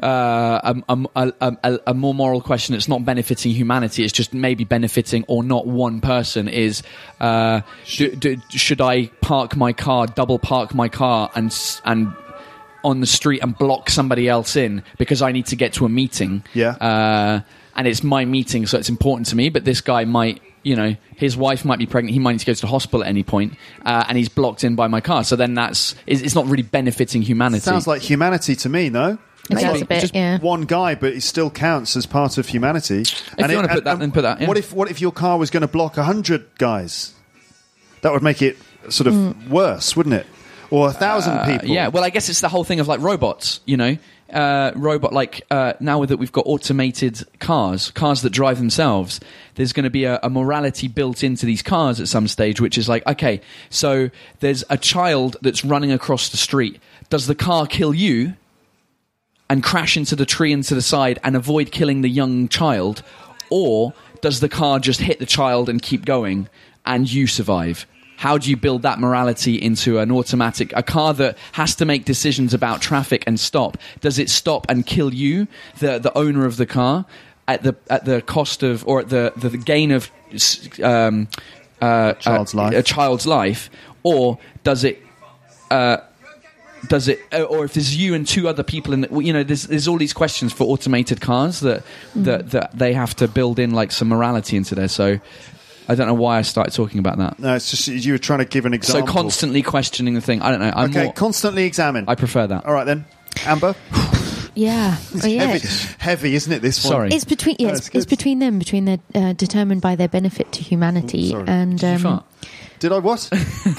D: Uh, a, a, a, a more moral question that's not benefiting humanity, it's just maybe benefiting or not one person is uh, do, do, should I park my car, double park my car and s- and on the street and block somebody else in because I need to get to a meeting,
B: Yeah.
D: uh, and it's my meeting, so it's important to me, but this guy might, you know, his wife might be pregnant, he might need to go to the hospital at any point, uh, and he's blocked in by my car, so then that's it's it's not really benefiting humanity.
B: Sounds like humanity to me, no?
C: It does
D: Maybe.
C: a bit,
B: Just
C: yeah.
B: one guy, but he still counts as part of humanity. If
D: you wanna put that, then put that, yeah.
B: What if what if your car was going to block a hundred guys? That would make it sort of
C: Mm.
B: worse, wouldn't it? Or a thousand
D: Uh,
B: people.
D: yeah, well, I guess it's the whole thing of like robots, you know, uh, robot like uh, now that we've got automated cars, cars that drive themselves. There's going to be a, a morality built into these cars at some stage, which is like, okay, so there's a child that's running across the street. Does the car kill you and crash into the tree and to the side and avoid killing the young child, or does the car just hit the child and keep going and you survive? How do you build that morality into an automatic, a car that has to make decisions about traffic and stop? Does it stop and kill you, the the owner of the car, at the at the cost of, or at the the, the gain of um, uh,
B: Child's
D: a,
B: life.
D: a child's life, or does it? Uh, Does it, or if there's you and two other people in, the, you know, there's there's all these questions for automated cars that that that they have to build in like some morality into there. So I don't know why I started talking about that.
B: No, it's just you were trying to give an
D: So
B: example.
D: constantly questioning the thing. I don't know. I'm
B: Okay,
D: more,
B: constantly examine.
D: I prefer that.
B: All right then, Amber.
C: Yeah. Oh, yeah.
B: Heavy, heavy, isn't it? This one.
D: Sorry.
C: It's between yeah,
B: No,
C: it's,
B: it's
C: it's
B: good.
C: between them, between their uh, determined by their benefit to humanity,
B: sorry.
C: and
D: Did you
C: um,
D: fart?
B: Did I what?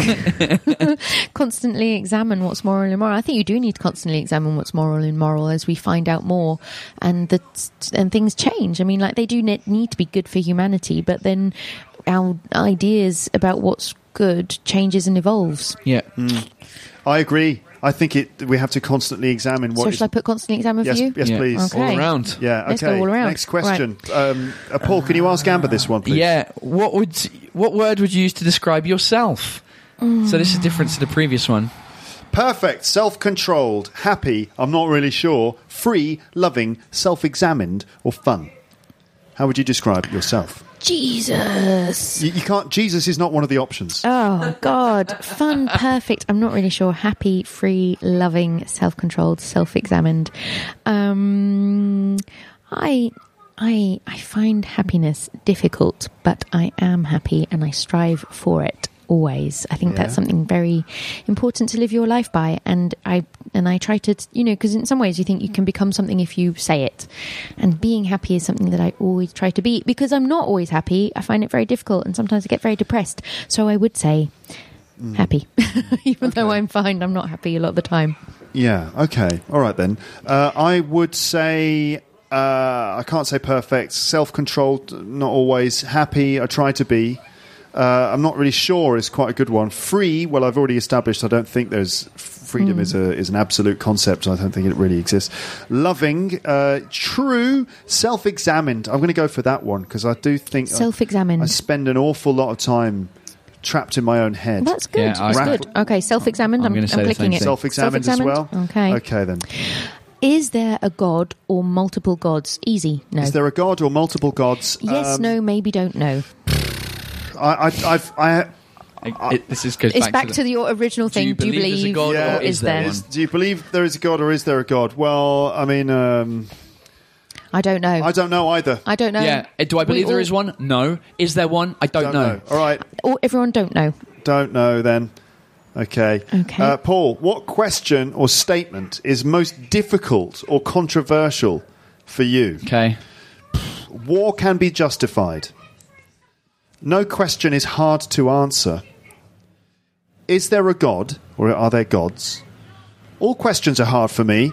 C: constantly examine what's moral and immoral. I think you do need to constantly examine what's moral and immoral as we find out more, and that and things change. I mean, like they do ne- need to be good for humanity, but then our ideas about what's good changes and evolves.
D: Yeah.
B: I agree. I think it. We have to constantly examine what.
C: so
B: is-
C: shall I put constantly examine
B: yes,
C: for you?
B: yes,
D: Yeah.
B: please.
C: Okay.
D: All around.
B: Yeah. Okay.
C: Let's go all around.
B: Next question. Um, uh, Paul, can you ask Amber this one, please?
D: Yeah. What would what word would you use to describe yourself? So this is different to the previous one.
B: Perfect. Self-controlled. Happy. I'm not really sure. Free. Loving. Self-examined. Or fun. How would you describe yourself?
C: Jesus.
B: You, you can't. Jesus is not one of the options.
C: Oh God, fun, perfect. I'm not really sure. Happy, free, loving, self-controlled, self-examined. Um, I, I, I find happiness difficult, but I am happy and I strive for it always. I think
B: Yeah.
C: that's something very important to live your life by, and I and I try to, you know, because in some ways you think you can become something if you say it, and being happy is something that I always try to be, because I'm not always happy. I find it very difficult, and sometimes I get very depressed. So I would say happy, even though I'm fine. I'm not happy a lot of the time.
B: Yeah. Okay. All right then. Uh, I would say. Uh, I can't say perfect. Self-controlled. Not always happy. I try to be. Uh, I'm not really sure is quite a good one. Free, well, I've already established I don't think there's freedom
C: Mm.
B: is a is an absolute concept. I don't think it really exists. Loving, uh, true, self-examined. I'm going to go for that one because I do think I,
C: Self-examined.
B: I spend an awful lot of time trapped in my own head.
C: That's good.
D: Yeah, I-
C: That's good. Okay, self-examined.
D: I'm
C: I'm,
D: gonna
C: I'm
D: say the
C: clicking
D: same
C: it.
D: thing.
B: Self-examined as well.
C: Okay.
B: Okay then.
C: Is there a god or multiple gods? Easy. No.
B: Is there a god or multiple gods?
C: yes,
B: Um,
C: no, maybe, don't know.
B: I, I, I've, I,
D: I, it, this is goes
C: It's
D: back,
C: back
D: to,
C: to
D: the,
C: your original
D: Do you
C: thing. Do you
D: believe there's a
C: believe,
D: God,
B: Yeah.
C: or is there?
D: one?
B: Is, do you believe there is a God or is there a God? Well, I mean, um,
C: I don't know.
B: I don't know either.
C: I don't know.
D: Yeah. Uh, Do I believe
C: We
D: there
C: all-
D: is one? No. Is there one? I don't,
B: Don't
D: know.
B: know. All right.
C: All, everyone don't know.
B: Don't know then. Okay.
C: Okay.
B: Uh, Paul, what question or statement is most difficult or controversial for you?
D: Okay.
B: War can be justified. No question is hard to answer. Is there a God, or are there gods? All questions are hard for me.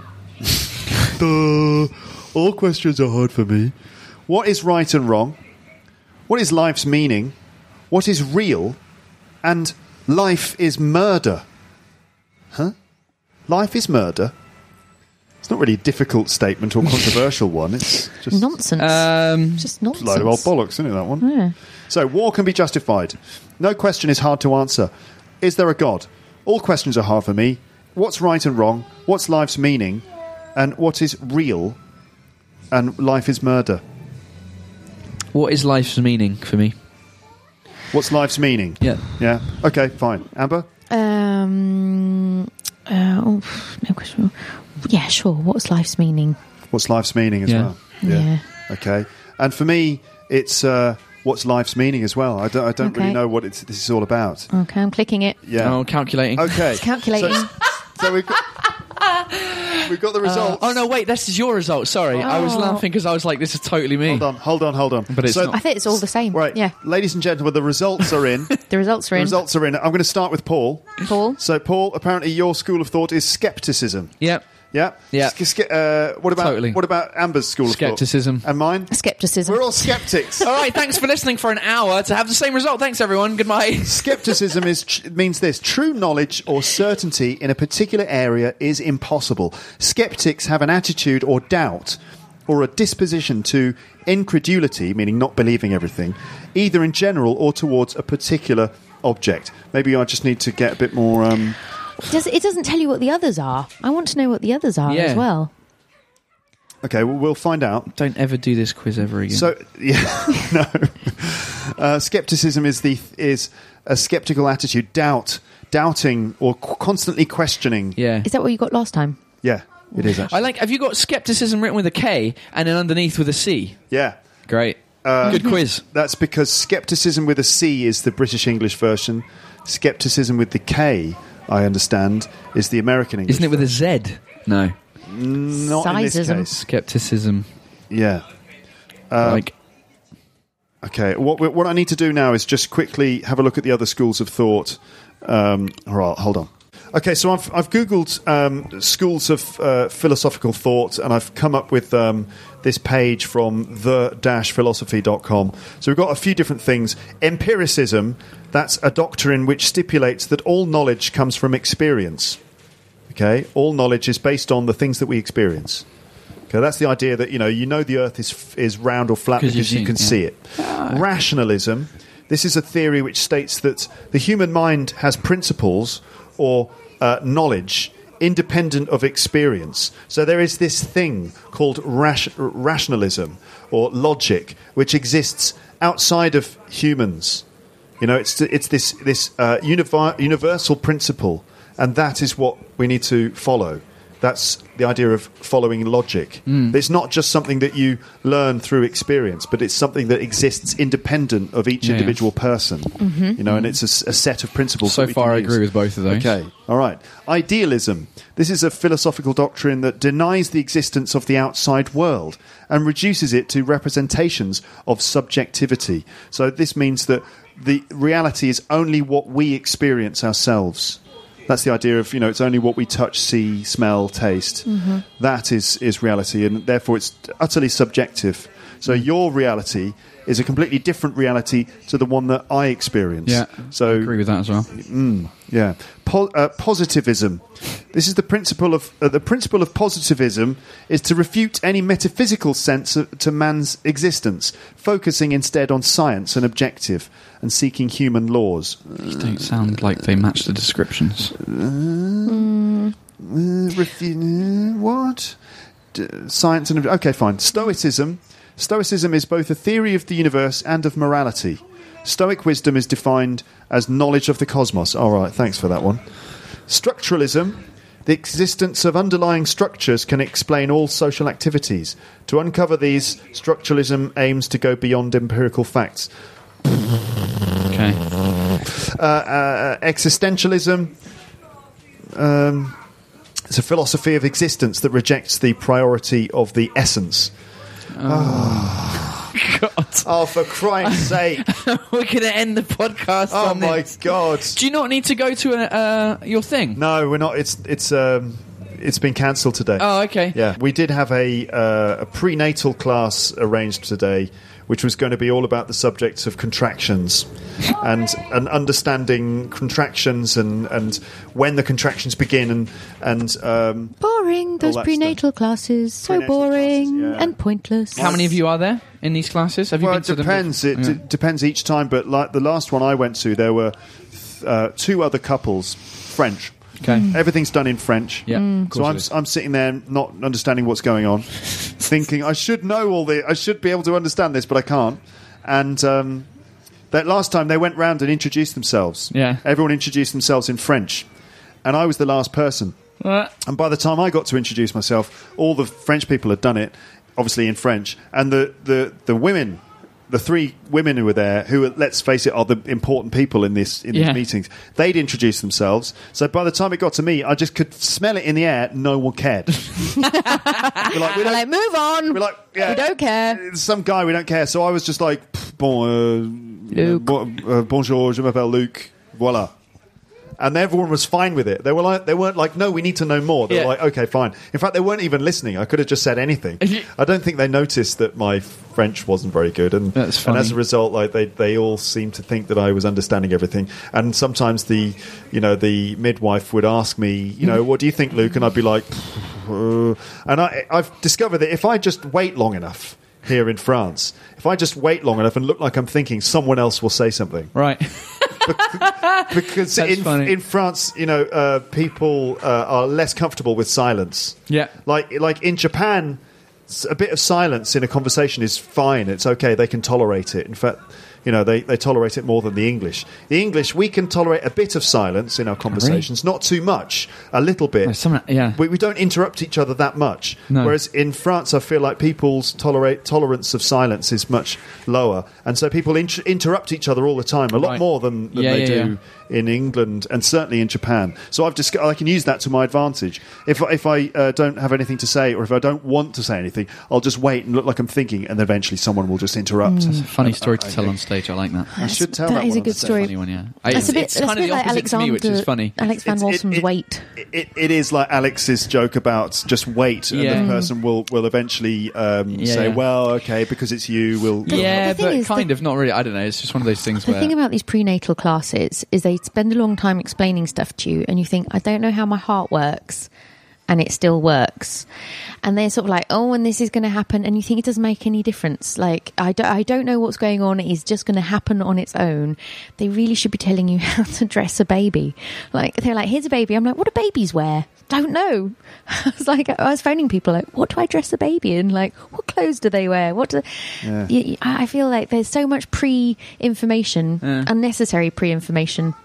B: Duh. All questions are hard for me. What is right and wrong? What is life's meaning? What is real? And life is murder. Huh? Life is murder? It's not really a difficult statement or controversial one. It's just
C: Nonsense.
D: Um,
C: Just
B: a
C: nonsense.
B: load of old bollocks, isn't it, that one?
C: Yeah.
B: So, war can be justified. No question is hard to answer. Is there a God? All questions are hard for me. What's right and wrong? What's life's meaning? And what is real? And life is murder.
D: what is life's meaning for me?
B: What's life's meaning?
D: Yeah.
B: Yeah? Okay, fine. Amber?
C: Um. Uh, oh, no question. Yeah, sure. What's life's meaning?
B: What's life's meaning as
D: Yeah.
B: well?
C: Yeah.
B: Okay. And for me, it's uh, what's life's meaning as well. I don't, I don't really
C: Okay.
B: know what it's, this is all about.
C: Okay, I'm clicking it.
B: Yeah.
D: Oh, calculating.
B: Okay.
C: It's calculating.
B: So, so we've got, we've got the results.
D: Oh no! Wait, this is your result. Sorry, I was
C: Oh.
D: laughing because I was like, "This is totally me."
B: Hold on, hold on, hold on.
D: But it's
B: so,
D: not.
C: I think it's all the same.
B: Right.
C: Yeah.
B: Ladies and gentlemen, the results are in.
C: The results are
B: The
C: in.
B: results are in. I'm going to start with Paul.
C: Paul.
B: So, Paul, apparently your school of thought is skepticism.
D: Yep.
B: Yeah?
D: Yeah.
B: Ske- ske- uh, what about
D: Totally.
B: what about Amber's school
D: Skepticism.
B: of thought? And mine?
C: Skepticism.
B: We're all skeptics.
D: All right. Thanks for listening for an hour to have the same result. Thanks, everyone. Goodbye.
B: Skepticism is tr- means this: true knowledge or certainty in a particular area is impossible. Skeptics have an attitude or doubt or a disposition to incredulity, meaning not believing everything, either in general or towards a particular object. Maybe I just need to get a bit more... Um,
C: Does, it doesn't tell you what the others are. I want to know what the others are
D: Yeah.
C: as well.
B: okay, well, we'll find out.
D: Don't ever do this quiz ever again.
B: So, yeah, no. Uh, skepticism is the is a skeptical attitude, doubt, doubting or qu- constantly questioning.
D: yeah.
C: Is that what you got last time?
B: Yeah, it is actually.
D: I like. Have you got skepticism written with a K and then underneath with a C?
B: Yeah.
D: Great.
B: Uh,
D: Good quiz.
B: That's because skepticism with a C is the British English version. Skepticism with the K, I understand, is the American English.
D: Isn't it with a Z? No.
B: version. Not in this
C: Sizeism.
B: case.
D: Skepticism.
B: Yeah. Um,
D: like.
B: Okay. What we- what I need to do now is just quickly have a look at the other schools of thought. Um, all right, hold on. Okay, so I've I've googled um, schools of uh, philosophical thought, and I've come up with um, this page from the dash philosophy dot com. So we've got a few different things. Empiricism, that's a doctrine which stipulates that all knowledge comes from experience. Okay, all knowledge is based on the things that we experience. Okay, that's the idea that you know you know the Earth is is round or flat
D: 'Cause
B: because
D: you've
B: you can
D: seen-
B: see
D: yeah.
B: it. Rationalism. This is a theory which states that the human mind has principles or uh, knowledge independent of experience. So there is this thing called ration- rationalism or logic, which exists outside of humans. You know, it's it's this this uh, univi- universal principle, and that is what we need to follow. That's the idea of following logic.
D: Mm.
B: It's not just something that you learn through experience, but it's something that exists independent of each
D: Yeah, yeah.
B: individual person.
C: Mm-hmm.
B: You know, and it's a, s- a set of principles.
D: So
B: that we
D: far,
B: can
D: I
B: use.
D: agree with both of those.
B: Okay, all right. Idealism. This is a philosophical doctrine that denies the existence of the outside world and reduces it to representations of subjectivity. So this means that the reality is only what we experience ourselves. That's the idea of, you know, it's only what we touch, see, smell, taste.
C: Mm-hmm.
B: That is, is reality, and therefore it's utterly subjective. So your reality is a completely different reality to the one that I experience.
D: Yeah.
B: So
D: I agree with that as well.
B: yeah, po- uh, positivism. This is the principle of uh, the principle of positivism is to refute any metaphysical sense of, to man's existence, focusing instead on science and objective, and seeking human laws.
D: These don't sound like they match the descriptions.
B: Uh, refu- uh, what? D- science and ob- okay, fine. Stoicism. Stoicism is both a theory of the universe and of morality. Stoic wisdom is defined as knowledge of the cosmos. All right, thanks for that one. Structuralism. The existence of underlying structures can explain all social activities. To uncover these, structuralism aims to go beyond empirical facts.
D: Okay.
B: Uh, uh, existentialism. Um, it's a philosophy of existence that rejects the priority of the essence.
D: Oh, God.
B: Oh, for crying sake.
D: We're going to end the podcast
B: Oh,
D: on
B: my
D: this.
B: God.
D: Do you not need to go to a, uh, your thing?
B: No, we're not. It's it's um, it's been cancelled today.
D: Oh, okay.
B: Yeah, we did have a uh, a prenatal class arranged today, which was going to be all about the subjects of contractions and and understanding contractions and, and when the contractions begin and and um,
C: Boring. Those
B: that
C: prenatal classes. So
B: Prenatal
C: boring
B: classes, yeah.
C: and pointless.
D: How many of you are there in these classes? Have you
B: well,
D: been
B: it
D: to them?
B: depends. It
D: Yeah.
B: d- depends each time. But like the last one I went to, there were uh, two other couples, French.
D: Okay.
B: Everything's done in French.
D: Yeah. of
B: So
D: course
B: I'm
D: it is.
B: I'm sitting there not understanding what's going on, thinking I should know all the I should be able to understand this, but I can't. And um, that last time they went round and introduced themselves.
D: Yeah.
B: Everyone introduced themselves in French, and I was the last person.
D: Uh,
B: And by the time I got to introduce myself, all the French people had done it, obviously in French, and the the, the women. The three women who were there, who, let's face it, are the important people in this in
D: Yeah.
B: these meetings, they'd introduced themselves. So by the time it got to me, I just could smell it in the air. No one cared. we're like, we
C: We're
B: don't,
C: like, move on.
B: we're like, yeah,
C: we don't care.
B: Some guy, we don't care. So I was just like, "Pff, bon, uh,
C: Luke.
B: bon, uh, bonjour, je m'appelle Luc. Voila. And everyone was fine with it. They were like, they weren't like, no, we need to know more. They
D: Yeah.
B: were like, okay, fine. In fact, they weren't even listening. I could have just said anything. I don't think they noticed that my French wasn't very good, and,
D: That's
B: and
D: funny.
B: as a result, like they, they all seemed to think that I was understanding everything. And sometimes the, you know, the midwife would ask me, you know, what do you think, Luke? And I'd be like, uh, and I, I've discovered that if I just wait long enough here in France, if I just wait long enough and look like I'm thinking, someone else will say something.
D: right.
B: Because
D: That's
B: in,
D: funny.
B: in France, you know, uh, people uh, are less comfortable with silence.
D: Yeah.
B: Like like in Japan, s- a bit of silence in a conversation is fine. It's okay. They can tolerate it. In fact, you know, they, they tolerate it more than the English. The English, we can tolerate a bit of silence in our conversations, not too much, a little bit.
D: There's some- yeah.
B: We, we don't interrupt each other that much.
D: No.
B: Whereas in France, I feel like people's tolerate tolerance of silence is much lower, and so people inter- interrupt each other all the time, a lot
D: Right.
B: more than, than
D: Yeah,
B: they
D: yeah,
B: do in England and certainly in Japan. So I've just I can use that to my advantage. If if I uh, don't have anything to say, or if I don't want to say anything, I'll just wait and look like I'm thinking, and eventually someone will just interrupt.
D: It's a funny
B: And
D: story
B: I-
D: to tell on stage. I like that.
B: I should tell
C: that
B: that
C: is
B: one
C: a
B: on
C: good
B: the stage.
C: story.
D: Funny one, yeah. I-
C: That's
D: it's
C: a bit,
D: it's
C: that's
D: kind
C: a
D: of
C: bit
D: the
C: like
D: opposite to me, which is
C: Alexander,
D: funny.
C: Alex Van
B: It's- it-
C: Walsum's
B: it-
C: Wait.
B: It, it is like Alex's joke about just wait, and
D: Yeah.
B: the person will, will eventually um,
D: Yeah,
B: say,
D: yeah.
B: well, okay, because it's you, we'll...
D: Yeah,
C: the thing
D: but
C: is,
D: kind
C: the-
D: of not really. I don't know. It's just one of those things
C: The
D: where
C: thing about these prenatal classes is they spend a long time explaining stuff to you, and you think, I don't know how my heart works, and it still works. And they're sort of like, oh, and this is going to happen, and you think it doesn't make any difference. Like, I don't, I don't know what's going on. It's just going to happen on its own. They really should be telling you how to dress a baby. Like, they're like, here's a baby. I'm like, what do babies wear? Don't know. I was like, I was phoning people like, what do I dress a baby in? Like, what clothes do they wear? What do?
B: Yeah.
C: Y- y- I feel like there's so much pre-information,
D: Yeah.
C: unnecessary pre-information.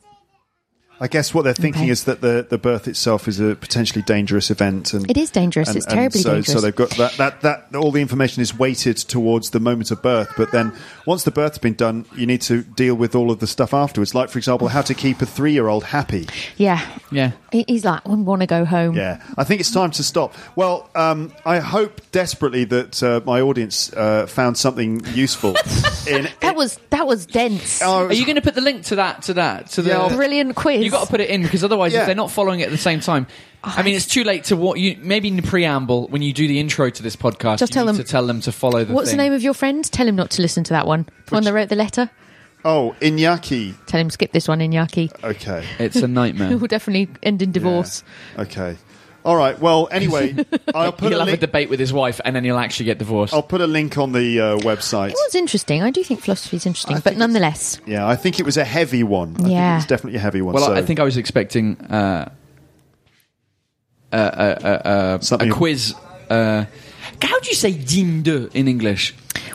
B: I guess what they're thinking
C: Okay.
B: is that the, the birth itself is a potentially dangerous event. And
C: It is dangerous.
B: and-
C: It's
B: and
C: terribly
B: so,
C: dangerous.
B: So they've got that, that, that, all the information is weighted towards the moment of birth. But then once the birth's been done, you need to deal with all of the stuff afterwards. Like, for example, how to keep a three-year-old happy.
C: Yeah.
D: yeah.
C: He- He's like, I want to go home.
B: Yeah, I think it's time to stop. Well, um, I hope desperately that uh, my audience uh, found something useful. in
C: That was that was dense.
B: Oh,
D: Are you going to put the link to that? To that? To the
B: Yeah, I'll-
C: Brilliant quiz.
D: You got to put it in because otherwise,
B: Yeah.
D: if they're not following it at the same time, I mean, it's too late to what you maybe in the preamble when you do the intro to this podcast.
C: Just
D: you
C: tell
D: need
C: them-
D: to tell them to follow the.
C: What's
D: thing.
C: the name of your friend? Tell him not to listen to that one. The one that wrote the letter.
B: Oh, Iñaki.
C: Tell him skip this one, Iñaki.
B: Okay.
D: It's a nightmare.
C: It will definitely end in divorce.
B: Yeah. Okay. All right. Well, anyway, I'll put
D: He'll
B: a
D: have a
B: link.
D: debate with his wife, and then he'll actually get divorced.
B: I'll put a link on the uh, website.
C: It was interesting. I do think philosophy is interesting,
B: I
C: but
B: think it's-
C: nonetheless,
B: Yeah, I think it was a heavy one. I think
C: Yeah.
B: it was definitely a heavy one.
D: well,
B: so
D: I think I was expecting uh, uh, uh, uh, uh,
B: Something-
D: a quiz. Uh, how do you say dîme de in English?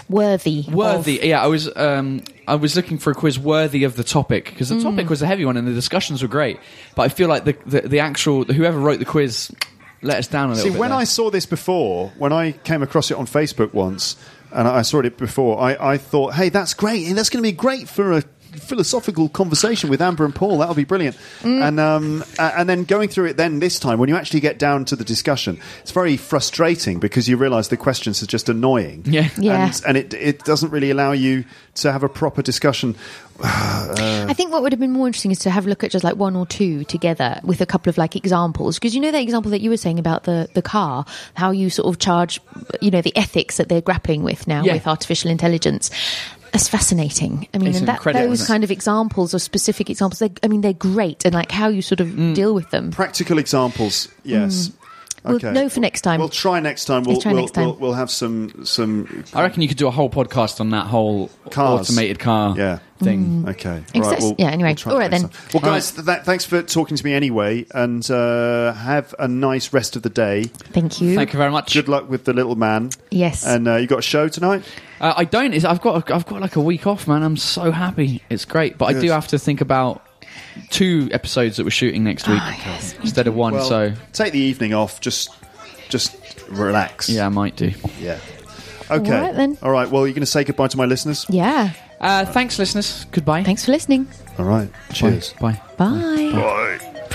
C: Worthy.
D: Worthy.
C: of-
D: Yeah, I was um, I was looking for a quiz worthy of the topic because the topic was a heavy one and the discussions were great. But I feel like the the, the actual whoever wrote the quiz let us down a little
B: See,
D: bit.
B: when
D: there.
B: I saw this before, when I came across it on Facebook once, and I saw it before, I, I thought, hey, that's great. And that's going to be great for a philosophical conversation with Amber and Paul. That'll be brilliant.
C: Mm.
B: And um, a- and then going through it then this time, when you actually get down to the discussion, it's very frustrating because you realise the questions are just annoying.
D: Yeah.
C: Yeah.
B: And, and it, it doesn't really allow you to have a proper discussion.
C: I think what would have been more interesting is to have a look at just like one or two together with a couple of like examples, because you know that example that you were saying about the the car, how you sort of charge, you know, the ethics that they're grappling with now
D: Yeah.
C: with artificial intelligence. That's fascinating. I mean,
D: It's
C: and that,
D: incredible,
C: those
D: isn't it?
C: kind of examples or specific examples, they, I mean, they're great, and like how you sort of
D: Mm.
C: deal with them.
B: Practical examples, yes.
C: We'll
B: Okay.
C: know for next time.
B: We'll try next time. We'll,
C: Let's try
B: we'll,
C: next time.
B: We'll, we'll have some some
D: I reckon you could do a whole podcast on that whole
B: Cars.
D: automated car
B: Yeah.
D: thing.
B: Okay.
C: Excess- yeah, anyway.
B: try
C: All
B: that
C: right
B: next
C: then.
B: time. Well, guys, th- thanks for talking to me anyway, and uh, have a nice rest of the day.
C: Thank you.
D: Thank you very much.
B: Good luck with the little man.
C: Yes.
B: And uh, you got a show tonight?
D: Uh, I don't. It's, I've got. A, I've got like a week off, man. I'm so happy. It's great, but I
B: Good.
D: do have to think about two episodes that we're shooting next week
C: Ah, yes.
D: instead of one.
B: Well,
D: so
B: take the evening off. Just, just relax.
D: yeah, I might do.
B: Yeah. Okay.
C: All right, then.
B: All right. Well, you're going to say goodbye to my listeners.
C: Yeah.
D: Uh, thanks, listeners. Goodbye.
C: Thanks for listening.
B: All right. Cheers.
D: Bye.
C: Bye.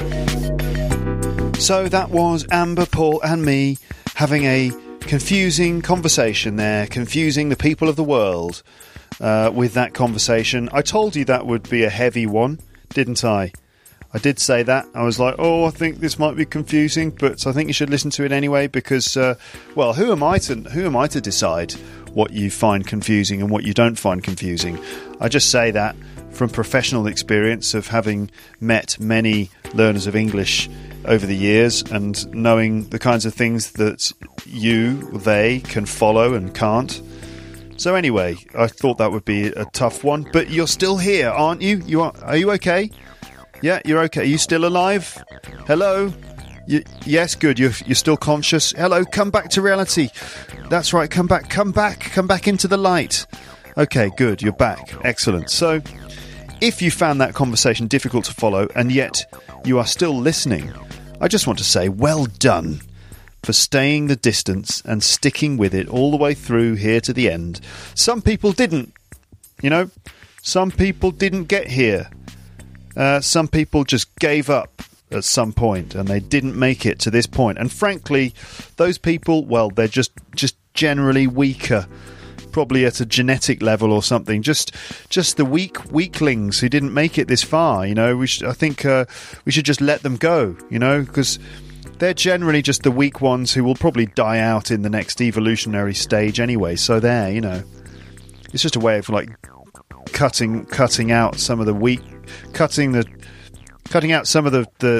B: So that was Amber, Paul, and me having a confusing conversation there, confusing the people of the world uh, with that conversation. I told you that would be a heavy one, didn't I? I did say that. I was like, oh, I think this might be confusing, but I think you should listen to it anyway because, uh, well, who am I to who am I to decide what you find confusing and what you don't find confusing? I just say that from professional experience of having met many learners of English over the years and knowing the kinds of things that you, they, can follow and can't. So anyway, I thought that would be a tough one, but you're still here, aren't you? You are. Are you okay? Yeah, you're okay. Are you still alive? Hello? You, yes, good. You're, you're still conscious. Hello, come back to reality. That's right, come back, come back, come back into the light. Okay, good. You're back. Excellent. So, if you found that conversation difficult to follow and yet you are still listening, I just want to say well done for staying the distance and sticking with it all the way through here to the end. Some people didn't, you know. Some people didn't get here. Uh, some people just gave up at some point and they didn't make it to this point. And frankly, those people, well, they're just, just generally weaker. Probably at a genetic level or something. Just, just the weak weaklings who didn't make it this far. You know, we should, I think uh, we should just let them go. You know, because they're generally just the weak ones who will probably die out in the next evolutionary stage anyway. So there, you know, it's just a way of like cutting, cutting out some of the weak, cutting the, cutting out some of the the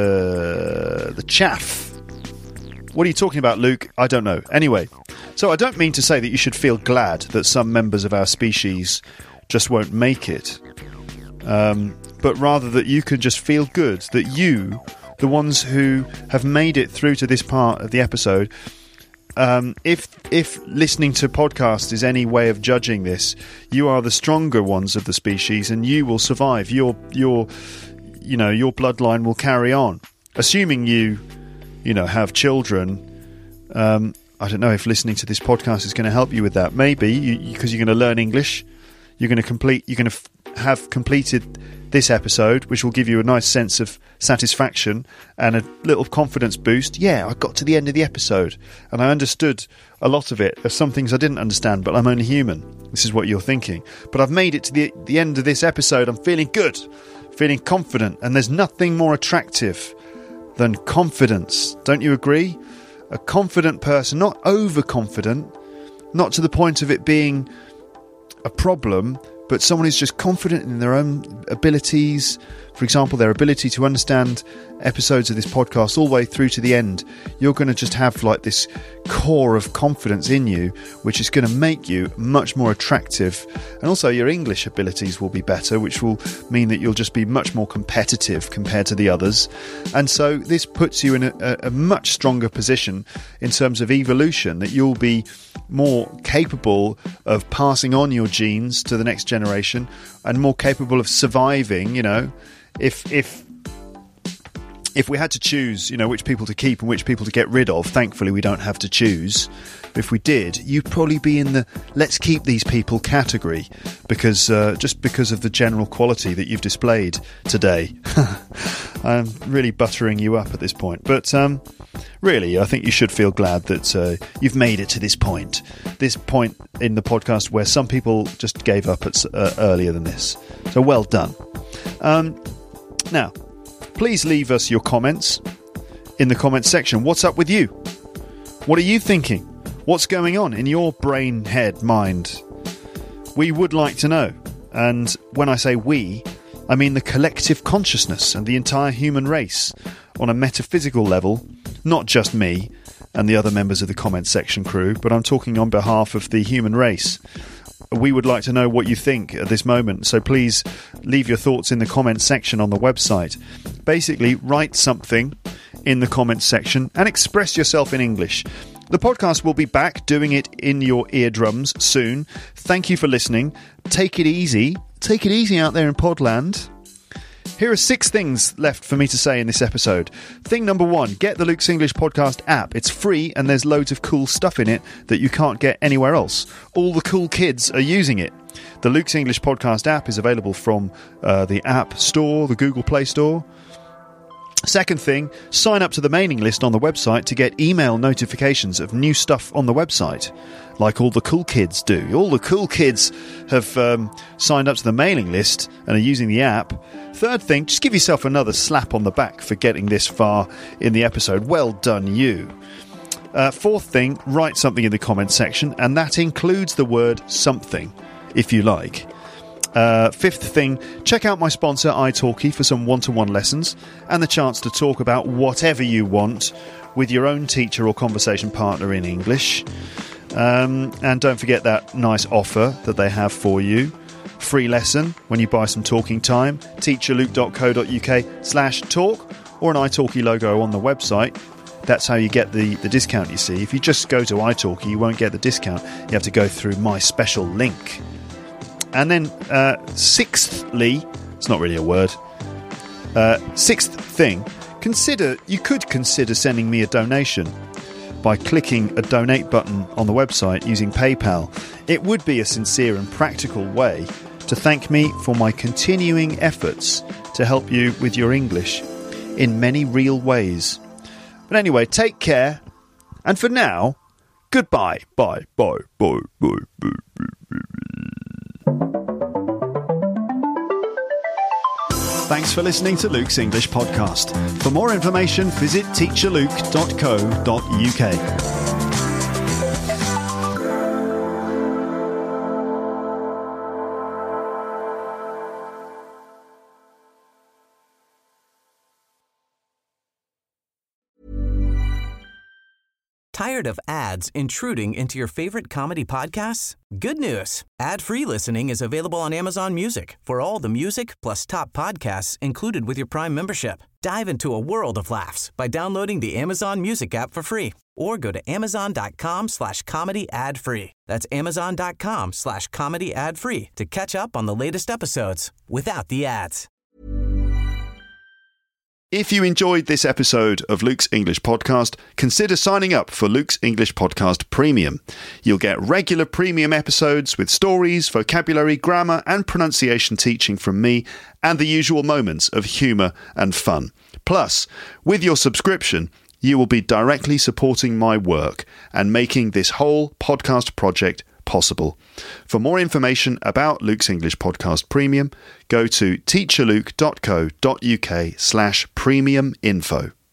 B: the, the chaff. What are you talking about, Luke? I don't know. Anyway, so I don't mean to say that you should feel glad that some members of our species just won't make it, um, but rather that you can just feel good that you, the ones who have made it through to this part of the episode, um, if if listening to podcasts is any way of judging this, you are the stronger ones of the species, and you will survive. Your your you know your bloodline will carry on, assuming you. you know, have children. Um, I don't know if listening to this podcast is going to help you with that. Maybe, because you, you're going to learn English. You're going to complete. You're going to f- have completed this episode, which will give you a nice sense of satisfaction and a little confidence boost. Yeah, I got to the end of the episode and I understood a lot of it. There's some things I didn't understand, but I'm only human. This is what you're thinking. But I've made it to the the end of this episode. I'm feeling good, feeling confident, and there's nothing more attractive than confidence. Don't you agree? A confident person, not overconfident, not to the point of it being a problem, but someone who's just confident in their own abilities, for example, their ability to understand episodes of this podcast all the way through to the end, you're going to just have like this core of confidence in you, which is going to make you much more attractive. And also your English abilities will be better, which will mean that you'll just be much more competitive compared to the others. And so this puts you in a, a much stronger position in terms of evolution, that you'll be more capable of passing on your genes to the next generation and more capable of surviving. You know, if if if we had to choose, you know, which people to keep and which people to get rid of, thankfully we don't have to choose. But if we did, you'd probably be in the let's keep these people category, because uh, just because of the general quality that you've displayed today. I'm really buttering you up at this point, but um, really, I think you should feel glad that uh, you've made it to this point, this point in the podcast where some people just gave up at, uh, earlier than this. So well done. Um, now, please leave us your comments in the comments section. What's up with you? What are you thinking? What's going on in your brain, head, mind? We would like to know. And when I say we, I mean the collective consciousness and the entire human race on a metaphysical level, not just me and the other members of the comments section crew, but I'm talking on behalf of the human race. We would like to know what you think at this moment, so please leave your thoughts in the comments section on the website. Basically, write something in the comments section and express yourself in English. The podcast will be back doing it in your eardrums soon. Thank you for listening. Take it easy. Take it easy out there in Podland. Here are six things left for me to say in this episode. Thing number one, get the Luke's English Podcast app. It's free and there's loads of cool stuff in it that you can't get anywhere else. All the cool kids are using it. The Luke's English Podcast app is available from uh, the App Store, the Google Play Store. Second thing, sign up to the mailing list on the website to get email notifications of new stuff on the website, like all the cool kids do. All the cool kids have um, signed up to the mailing list and are using the app. Third thing, just give yourself another slap on the back for getting this far in the episode. Well done, you. Uh, fourth thing, write something in the comments section, and that includes the word something, if you like. Uh, fifth thing, check out my sponsor italki for some one-to-one lessons and the chance to talk about whatever you want with your own teacher or conversation partner in English. Um, and don't forget that nice offer that they have for you. Free lesson when you buy some talking time. teacherluke.co.uk slash talk or an italki logo on the website. That's how you get the, the discount, you see. If you just go to italki, you won't get the discount. You have to go through my special link. And then, uh, sixthly, it's not really a word, uh, sixth thing, consider, you could consider sending me a donation by clicking a donate button on the website using PayPal. It would be a sincere and practical way to thank me for my continuing efforts to help you with your English in many real ways. But anyway, take care, and for now, goodbye. Bye, bye, bye, bye, bye, bye. Thanks for listening to Luke's English Podcast. For more information, visit teacher luke dot co dot uk.
A: Tired of ads intruding into your favorite comedy podcasts? Good news. Ad-free listening is available on Amazon Music for all the music plus top podcasts included with your Prime membership. Dive into a world of laughs by downloading the Amazon Music app for free or go to amazon.com slash comedy ad free. That's amazon.com slash comedy ad free to catch up on the latest episodes without the ads.
B: If you enjoyed this episode of Luke's English Podcast, consider signing up for Luke's English Podcast Premium. You'll get regular premium episodes with stories, vocabulary, grammar and pronunciation teaching from me and the usual moments of humour and fun. Plus, with your subscription, you will be directly supporting my work and making this whole podcast project possible. For more information about Luke's English Podcast Premium, go to teacherluke.co.uk slash premium info.